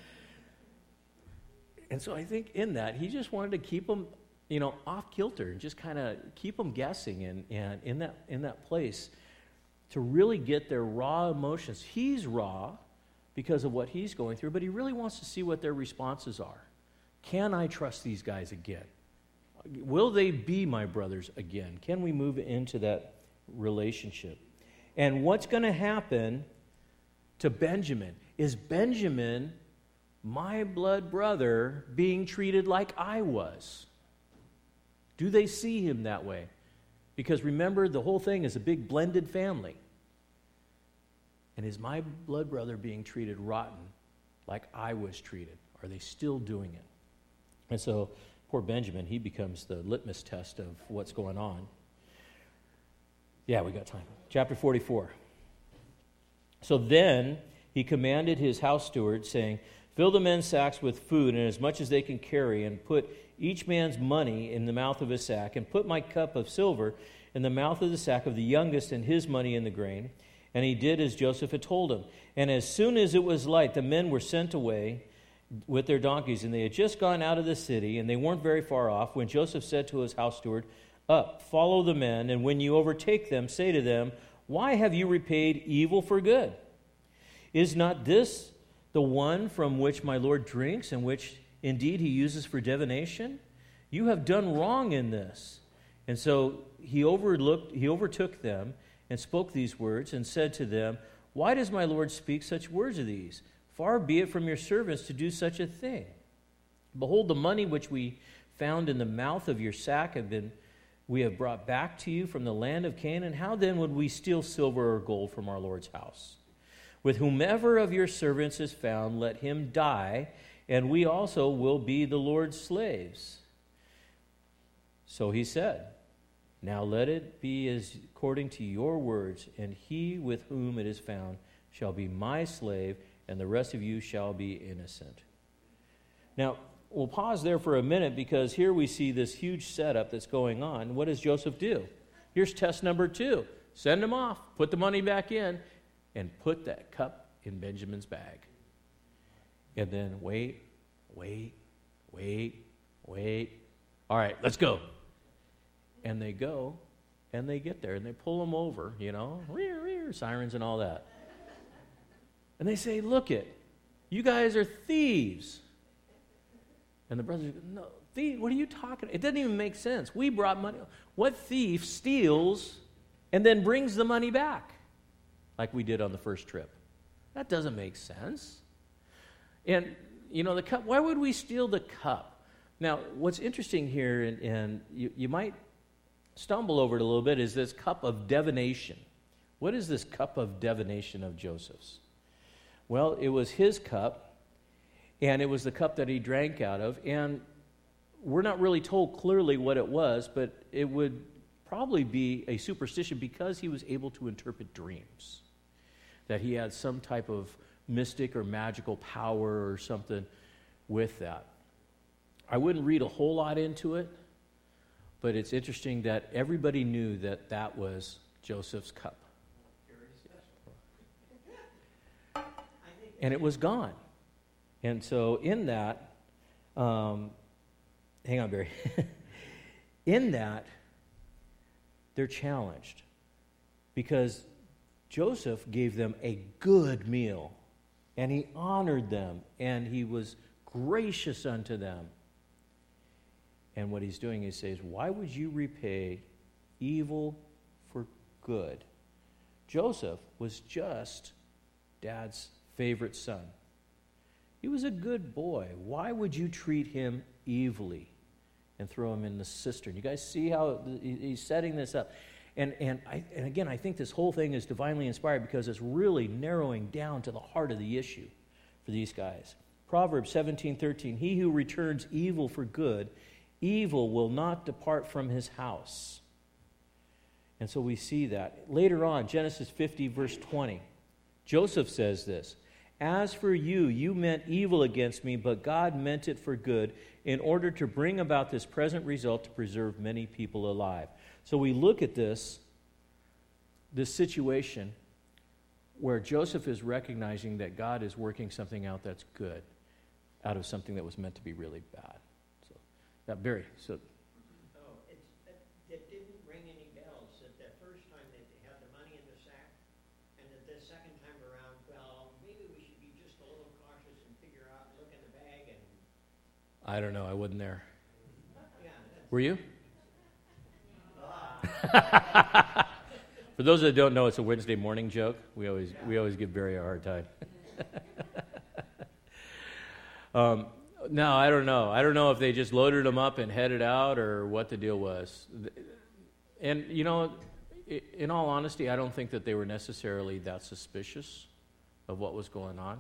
[SPEAKER 1] And so I think in that, he just wanted to keep them, off kilter and just kind of keep them guessing and in that place to really get their raw emotions. He's raw because of what he's going through, but he really wants to see what their responses are. Can I trust these guys again? Will they be my brothers again? Can we move into that relationship? And what's going to happen to Benjamin? is Benjamin, my blood brother, being treated like I was? Do they see him that way? Because remember, the whole thing is a big blended family. And is my blood brother being treated rotten like I was treated? Are they still doing it? And so poor Benjamin, he becomes the litmus test of what's going on. Yeah, we got time. Chapter 44. So then he commanded his house steward, saying, fill the men's sacks with food, and as much as they can carry, and put each man's money in the mouth of his sack, and put my cup of silver in the mouth of the sack of the youngest, and his money in the grain. And he did as Joseph had told him. And as soon as it was light, the men were sent away with their donkeys, and they had just gone out of the city, and they weren't very far off, when Joseph said to his house steward, up, follow the men, and when you overtake them, say to them, why have you repaid evil for good? Is not this the one from which my Lord drinks, and which indeed he uses for divination? You have done wrong in this. And so he overtook them, and spoke these words, and said to them, why does my Lord speak such words as these? Far be it from your servants to do such a thing. Behold, the money which we found in the mouth of your sack we have brought back to you from the land of Canaan. How then would we steal silver or gold from our Lord's house? With whomever of your servants is found, let him die, and we also will be the Lord's slaves. So he said, now let it be as according to your words, and he with whom it is found shall be my slave, and the rest of you shall be innocent. Now, we'll pause there for a minute, because here we see this huge setup that's going on. What does Joseph do? Here's test number 2. Send him off, put the money back in, and put that cup in Benjamin's bag. And then wait. All right, let's go. And they go, and they get there, and they pull them over, sirens and all that. And they say, look it, you guys are thieves. And the brothers go, no, thief, what are you talking about? It doesn't even make sense. We brought money. What thief steals and then brings the money back like we did on the first trip? That doesn't make sense. And, the cup, why would we steal the cup? Now, what's interesting here, and you might stumble over it a little bit, is this cup of divination. What is this cup of divination of Joseph's? Well, it was his cup, and it was the cup that he drank out of, and we're not really told clearly what it was, but it would probably be a superstition because he was able to interpret dreams, that he had some type of mystic or magical power or something with that. I wouldn't read a whole lot into it, but it's interesting that everybody knew that that was Joseph's cup. And it was gone. And so in that, hang on, Barry. In that, they're challenged because Joseph gave them a good meal, and he honored them, and he was gracious unto them. And what he's doing is says, why would you repay evil for good? Joseph was just Dad's favorite son. He was a good boy. Why would you treat him evilly and throw him in the cistern? You guys see how he's setting this up? And again, I think this whole thing is divinely inspired because it's really narrowing down to the heart of the issue for these guys. Proverbs 17:13, he who returns evil for good, evil will not depart from his house. And so we see that. Later on, Genesis 50, verse 20, Joseph says this, as for you, you meant evil against me, but God meant it for good in order to bring about this present result to preserve many people alive. So we look at this situation where Joseph is recognizing that God is working something out that's good out of something that was meant to be really bad. So, yeah, Barry. So,
[SPEAKER 2] it didn't ring any bells that the first time that they had the money in the sack, and that the second time around, well, maybe we should be just a little cautious and figure out, look in the bag, and
[SPEAKER 1] I don't know. I wasn't there.
[SPEAKER 2] yeah.
[SPEAKER 1] Were you? For those that don't know, it's a Wednesday morning joke. We always give Barry a hard time. No, I don't know. I don't know if they just loaded them up and headed out or what the deal was. And, in all honesty, I don't think that they were necessarily that suspicious of what was going on.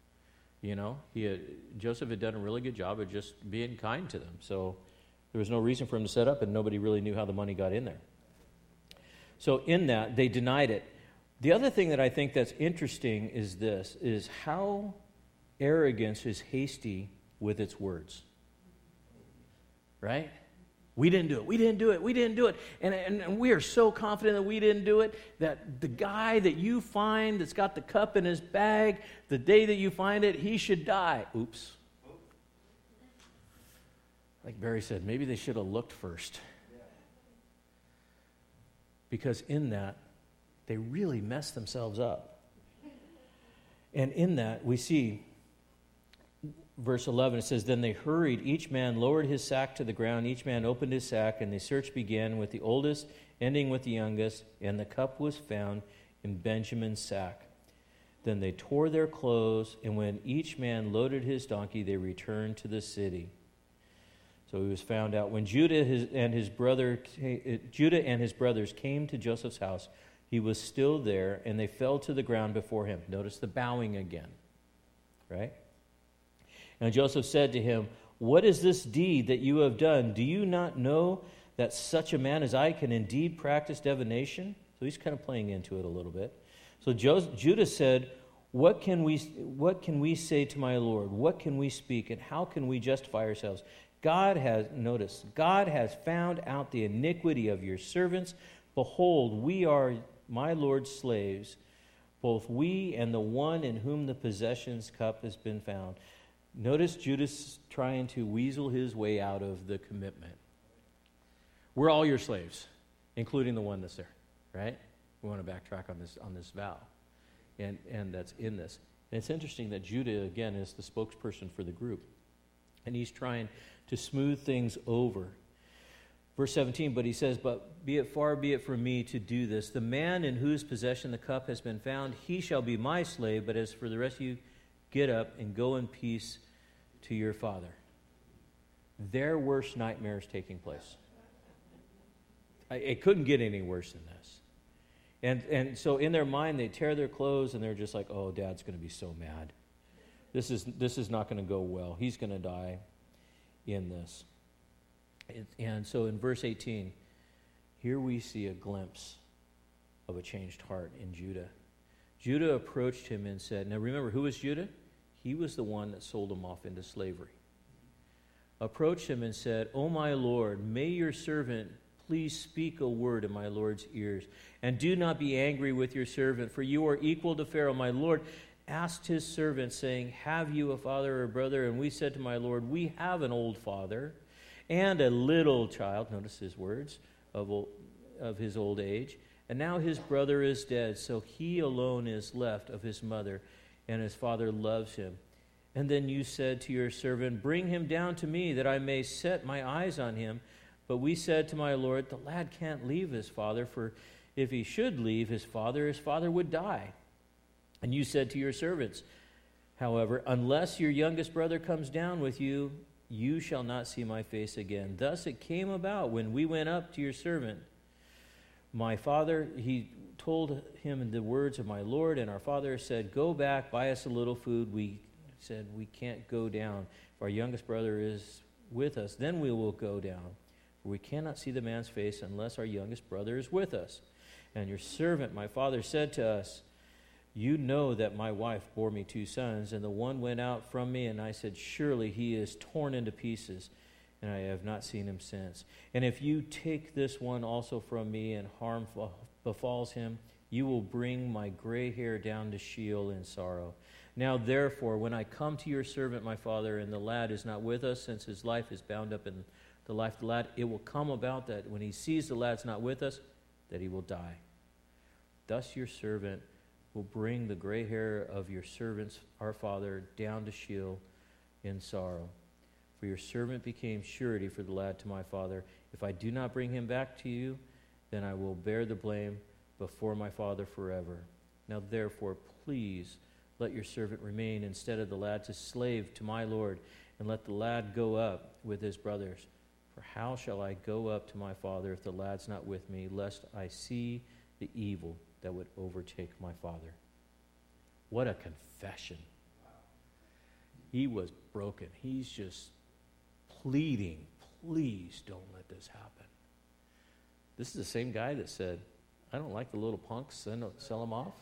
[SPEAKER 1] Joseph had done a really good job of just being kind to them. So there was no reason for him to set up, and nobody really knew how the money got in there. So in that, they denied it. The other thing that I think that's interesting is how arrogance is hasty with its words. Right? We didn't do it. We didn't do it. We didn't do it. And we are so confident that we didn't do it that the guy that you find that's got the cup in his bag, the day that you find it, he should die. Oops. Like Barry said, maybe they should have looked first. Because in that, they really messed themselves up. And in that, we see verse 11, it says, Then they hurried, each man lowered his sack to the ground, each man opened his sack, and the search began with the oldest, ending with the youngest, and the cup was found in Benjamin's sack. Then they tore their clothes, and when each man loaded his donkey, they returned to the city. So he was found out. When Judah and his brothers came to Joseph's house, he was still there, and they fell to the ground before him. Notice the bowing again, right? And Joseph said to him, What is this deed that you have done? Do you not know that such a man as I can indeed practice divination? So he's kind of playing into it a little bit. So Judah said, What can we say to my Lord? What can we speak? And how can we justify ourselves? God has found out the iniquity of your servants. Behold, we are my Lord's slaves, both we and the one in whom the possessions cup has been found. Notice Judas trying to weasel his way out of the commitment. We're all your slaves, including the one that's there, right? We want to backtrack on this vow, and that's in this. And it's interesting that Judah, again, is the spokesperson for the group, and he's trying to smooth things over. Verse 17, but he says, But be it from me to do this. The man in whose possession the cup has been found, he shall be my slave, but as for the rest of you, get up and go in peace to your father. Their worst nightmares taking place. It couldn't get any worse than this. And so in their mind, they tear their clothes, and they're just like, oh, Dad's going to be so mad. This is not going to go well. He's going to die in this. And so in verse 18, here we see a glimpse of a changed heart in Judah. Judah approached him and said, now remember, who was Judah? He was the one that sold him off into slavery. Approached him and said, O my Lord, may your servant please speak a word in my Lord's ears, and do not be angry with your servant, for you are equal to Pharaoh. My Lord asked his servant, saying, have you a father or a brother? And we said to my Lord, we have an old father and a little child, notice his words, of his old age. And now his brother is dead, so he alone is left of his mother, and his father loves him. And then you said to your servant, bring him down to me, that I may set my eyes on him. But we said to my Lord, the lad can't leave his father, for if he should leave his father would die. And you said to your servants, however, unless your youngest brother comes down with you, you shall not see my face again. Thus it came about when we went up to your servant, my father, he told him in the words of my Lord, and our father said, go back, buy us a little food. We said, we can't go down. If our youngest brother is with us, then we will go down. For we cannot see the man's face unless our youngest brother is with us. And your servant, my father, said to us, you know that my wife bore me 2 sons, and the one went out from me, and I said, surely he is torn into pieces, and I have not seen him since. And if you take this one also from me, and harm befalls him, you will bring my gray hair down to Sheol in sorrow. Now therefore, when I come to your servant, my father, and the lad is not with us, since his life is bound up in the life of the lad, it will come about that when he sees the lad's not with us, that he will die. Thus your servant will bring the gray hair of your servants, our father, down to Sheol in sorrow. For your servant became surety for the lad to my father. If I do not bring him back to you, then I will bear the blame before my father forever. Now therefore, please, let your servant remain instead of the lad to slave to my lord, and let the lad go up with his brothers. For how shall I go up to my father if the lad's not with me, lest I see the evil that would overtake my father? What a confession. He was broken. He's just pleading, please don't let this happen. This is the same guy that said, I don't like the little punks, sell them off.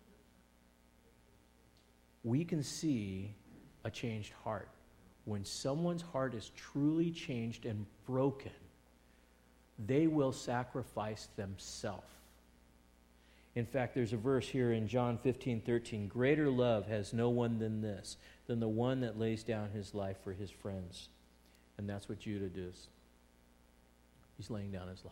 [SPEAKER 1] We can see a changed heart. When someone's heart is truly changed and broken, they will sacrifice themselves. In fact, there's a verse here in John 15:13. Greater love has no one than this, than the one that lays down his life for his friends. And that's what Judah does. He's laying down his life.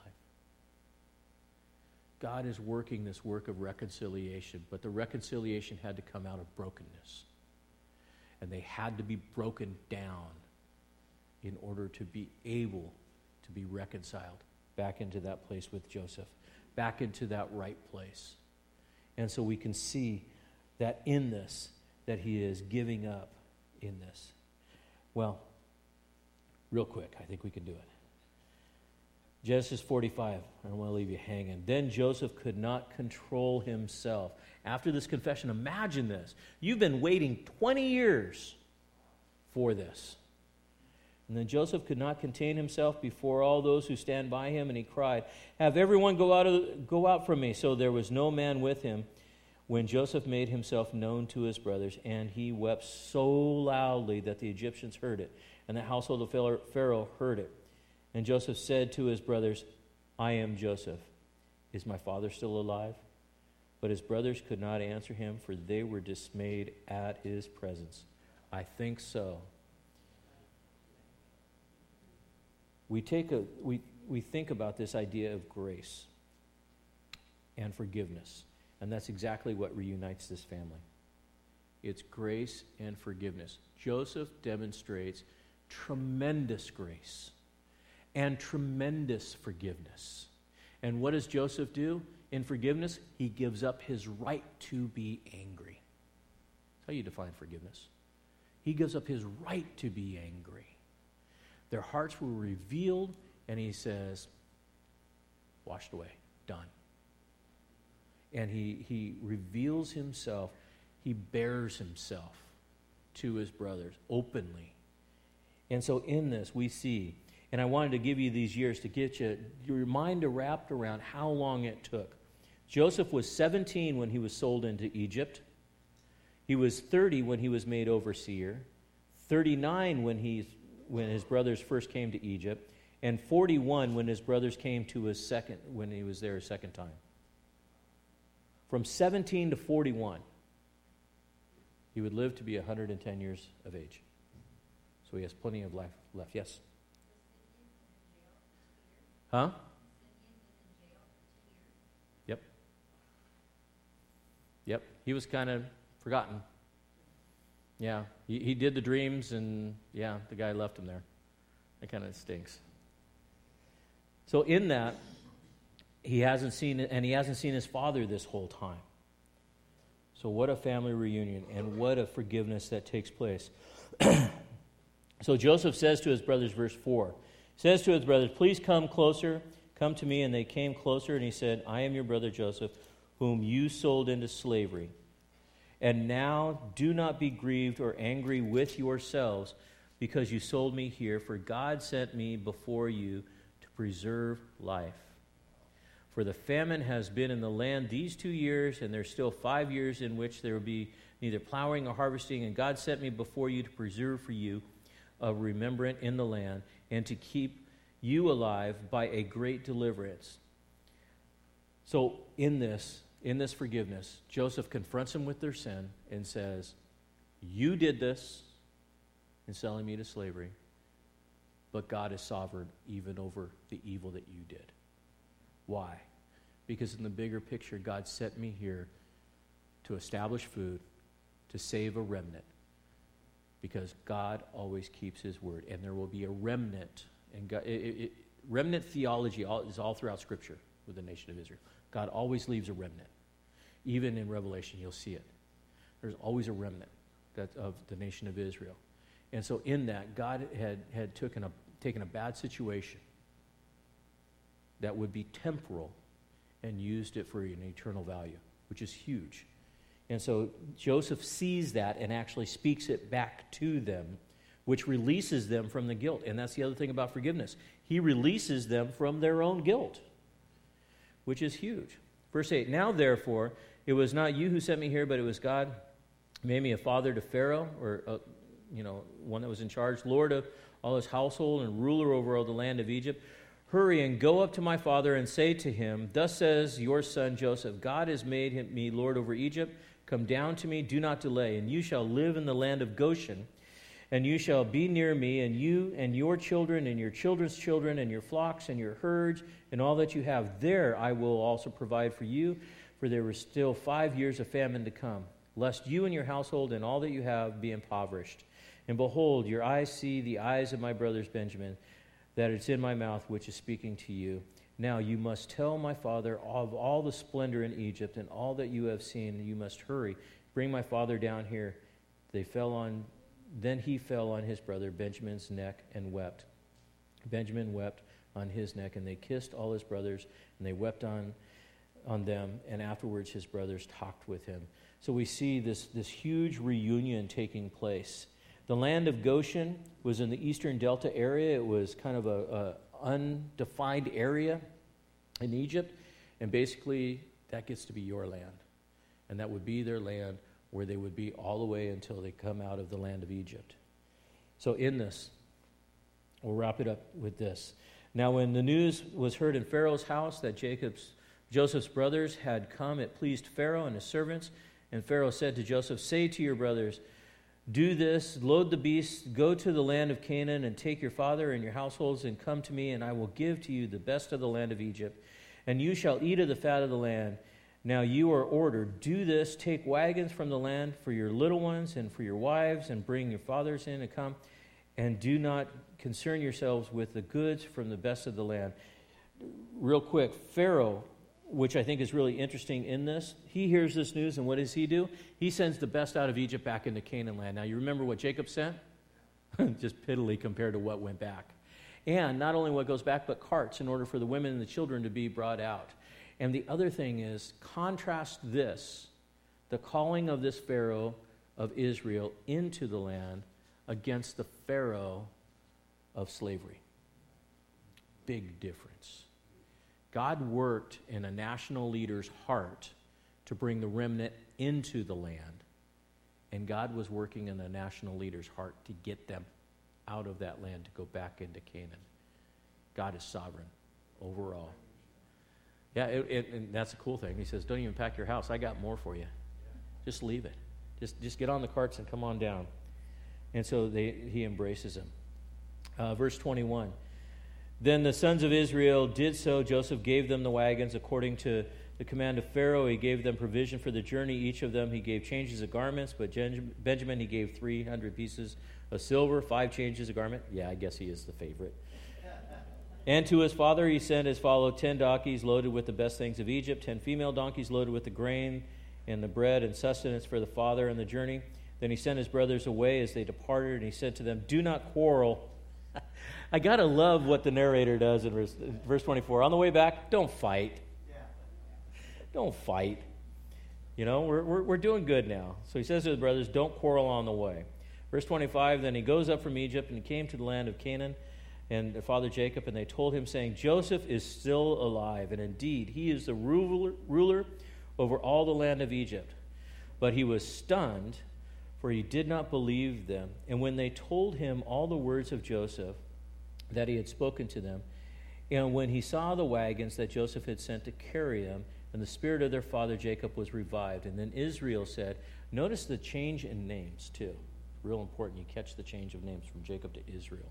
[SPEAKER 1] God is working this work of reconciliation, but the reconciliation had to come out of brokenness. And they had to be broken down in order to be able to be reconciled back into that place with Joseph, back into that right place. And so we can see that in this, that he is giving up in this. Well, real quick, I think we can do it. Genesis 45, I don't want to leave you hanging. Then Joseph could not control himself. After this confession, imagine this. You've been waiting 20 years for this. And then Joseph could not contain himself before all those who stand by him, and he cried, have everyone go out from me. So there was no man with him when Joseph made himself known to his brothers, and he wept so loudly that the Egyptians heard it, and the household of Pharaoh heard it. And Joseph said to his brothers, I am Joseph. Is my father still alive? But his brothers could not answer him, for they were dismayed at his presence. I think so. We think about this idea of grace and forgiveness, and that's exactly what reunites this family. It's grace and forgiveness. Joseph demonstrates tremendous grace and tremendous forgiveness. And what does Joseph do in forgiveness? He gives up his right to be angry. That's how you define forgiveness. He gives up his right to be angry. Their hearts were revealed, and he says, washed away, done. And he reveals himself, he bears himself to his brothers openly. And so in this we see, and I wanted to give you these years to get your mind wrapped around how long it took. Joseph was 17 when he was sold into Egypt. He was 30 when he was made overseer. 39 when his brothers first came to Egypt, and 41 when his brothers came to when he was there a second time. From 17 to 41, he would live to be 110 years of age. So he has plenty of life left. Yes? Huh? Yep. He was kind of forgotten. Yeah. He did the dreams, and yeah, the guy left him there. That kind of stinks. So in that, he hasn't seen his father this whole time. So what a family reunion, and what a forgiveness that takes place. So Joseph says to his brothers, verse 4, says to his brothers, please come closer, come to me. And they came closer, and he said, I am your brother Joseph, whom you sold into slavery. And now do not be grieved or angry with yourselves because you sold me here, for God sent me before you to preserve life. For the famine has been in the land these 2 years, and there's still 5 years in which there will be neither plowing or harvesting, and God sent me before you to preserve for you a remembrance in the land, and to keep you alive by a great deliverance. So in this forgiveness, Joseph confronts them with their sin and says, you did this in selling me to slavery, but God is sovereign even over the evil that you did. Why? Because in the bigger picture, God sent me here to establish food, to save a remnant, because God always keeps his word, and there will be a remnant. And God, remnant theology is all throughout Scripture with the nation of Israel. God always leaves a remnant. Even in Revelation, you'll see it. There's always a remnant of the nation of Israel. And so in that, God had taken a bad situation that would be temporal and used it for an eternal value, which is huge. And so Joseph sees that and actually speaks it back to them, which releases them from the guilt. And that's the other thing about forgiveness. He releases them from their own guilt, which is huge. Verse 8, now therefore, it was not you who sent me here, but it was God who made me a father to Pharaoh, or one that was in charge, Lord of all his household and ruler over all the land of Egypt. Hurry and go up to my father and say to him, thus says your son Joseph, God has made me Lord over Egypt. Come down to me, do not delay, and you shall live in the land of Goshen, and you shall be near me, and you and your children and your children's children and your flocks and your herds and all that you have. There I will also provide for you, for there were still 5 years of famine to come, lest you and your household and all that you have be impoverished. And behold, your eyes see the eyes of my brothers Benjamin, that it's in my mouth which is speaking to you. Now you must tell my father of all the splendor in Egypt and all that you have seen. You must hurry. Bring my father down here. Then he fell on his brother Benjamin's neck and wept. Benjamin wept on his neck, and they kissed all his brothers, and they wept on them. And afterwards his brothers talked with him. So we see this huge reunion taking place. The land of Goshen was in the eastern delta area. It was kind of a undefined area in Egypt, and basically that gets to be your land, and that would be their land where they would be all the way until they come out of the land of Egypt. So in this, we'll wrap it up with this. Now when the news was heard in Pharaoh's house that Joseph's brothers had come, it pleased Pharaoh and his servants, and Pharaoh said to Joseph, say to your brothers, do this, load the beasts, go to the land of Canaan, and take your father and your households, and come to me, and I will give to you the best of the land of Egypt, and you shall eat of the fat of the land. Now you are ordered, do this, take wagons from the land for your little ones and for your wives, and bring your fathers in and come, and do not concern yourselves with the goods from the best of the land. Real quick, Pharaoh, which I think is really interesting in this, he hears this news, and what does he do? He sends the best out of Egypt back into Canaan land. Now, you remember what Jacob sent? Just piddly compared to what went back. And not only what goes back, but carts in order for the women and the children to be brought out. And the other thing is, contrast this, the calling of this Pharaoh of Israel into the land against the Pharaoh of slavery. Big difference. God worked in a national leader's heart to bring the remnant into the land, and God was working in a national leader's heart to get them out of that land to go back into Canaan. God is sovereign overall. Yeah, and that's a cool thing. He says, don't even pack your house. I got more for you. Just leave it. Just get on the carts and come on down. And so he embraces them. Verse 21. Then the sons of Israel did so. Joseph gave them the wagons according to the command of Pharaoh. He gave them provision for the journey. Each of them he gave changes of garments, but Benjamin he gave 300 pieces of silver, 5 changes of garment. Yeah, I guess he is the favorite. And to his father he sent as followed: 10 donkeys loaded with the best things of Egypt, 10 female donkeys loaded with the grain and the bread and sustenance for the father and the journey. Then he sent his brothers away as they departed, and he said to them, do not quarrel. I got to love what the narrator does in verse 24. On the way back, don't fight. Don't fight. You know, we're doing good now. So he says to the brothers, don't quarrel on the way. Verse 25, then he goes up from Egypt and he came to the land of Canaan and their father Jacob, and they told him, saying, Joseph is still alive, and indeed he is the ruler over all the land of Egypt. But he was stunned, for he did not believe them. And when they told him all the words of Joseph that he had spoken to them, and when he saw the wagons that Joseph had sent to carry them, and the spirit of their father Jacob was revived. And then Israel said, notice the change in names too. Real important. You catch the change of names from Jacob to Israel.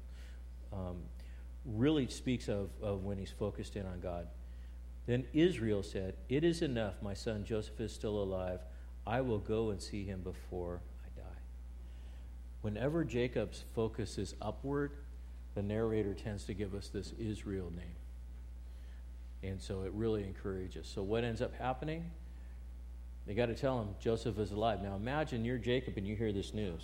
[SPEAKER 1] Really speaks of when he's focused in on God. Then Israel said, it is enough, my son Joseph is still alive. I will go and see him before I die. Whenever Jacob's focus is upward, the narrator tends to give us this Israel name. And so it really encourages. So what ends up happening? They got to tell him Joseph is alive. Now imagine you're Jacob and you hear this news.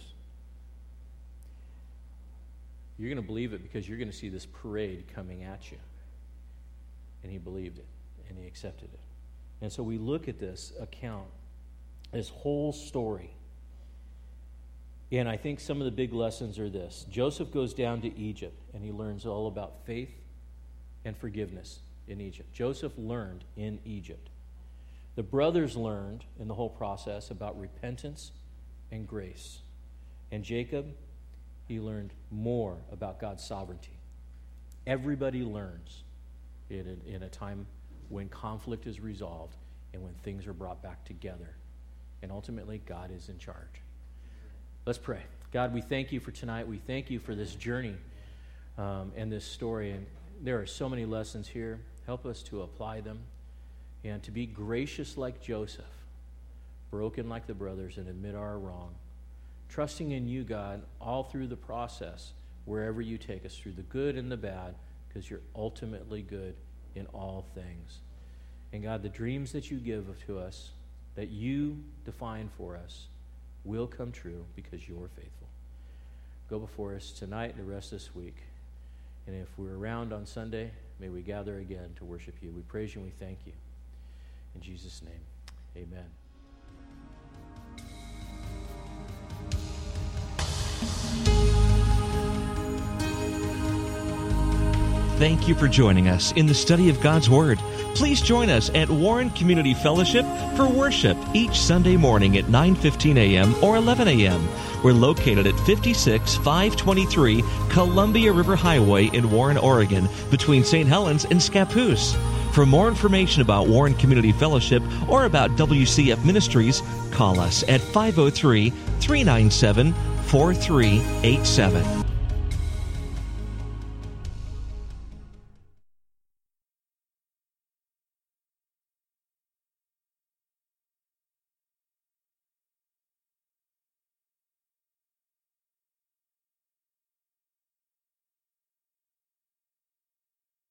[SPEAKER 1] You're going to believe it because you're going to see this parade coming at you. And he believed it, and he accepted it. And so we look at this account, this whole story. And I think some of the big lessons are this. Joseph goes down to Egypt, and he learns all about faith and forgiveness in Egypt. Joseph learned in Egypt. The brothers learned in the whole process about repentance and grace. And Jacob, he learned more about God's sovereignty. Everybody learns in a time when conflict is resolved and when things are brought back together. And ultimately, God is in charge. Let's pray. God, we thank you for tonight. We thank you for this journey and this story. And there are so many lessons here. Help us to apply them and to be gracious like Joseph, broken like the brothers, and admit our wrong. Trusting in you, God, all through the process, wherever you take us, through the good and the bad, because you're ultimately good in all things. And God, the dreams that you give to us, that you define for us, will come true because you're faithful. Go before us tonight and the rest of this week. And if we're around on Sunday, may we gather again to worship you. We praise you and we thank you. In Jesus' name, amen.
[SPEAKER 3] Thank you for joining us in the study of God's Word. Please join us at Warren Community Fellowship for worship each Sunday morning at 9:15 a.m. or 11 a.m. We're located at 56523 Columbia River Highway in Warren, Oregon, between St. Helens and Scappoose. For more information about Warren Community Fellowship or about WCF Ministries, call us at 503-397-4387.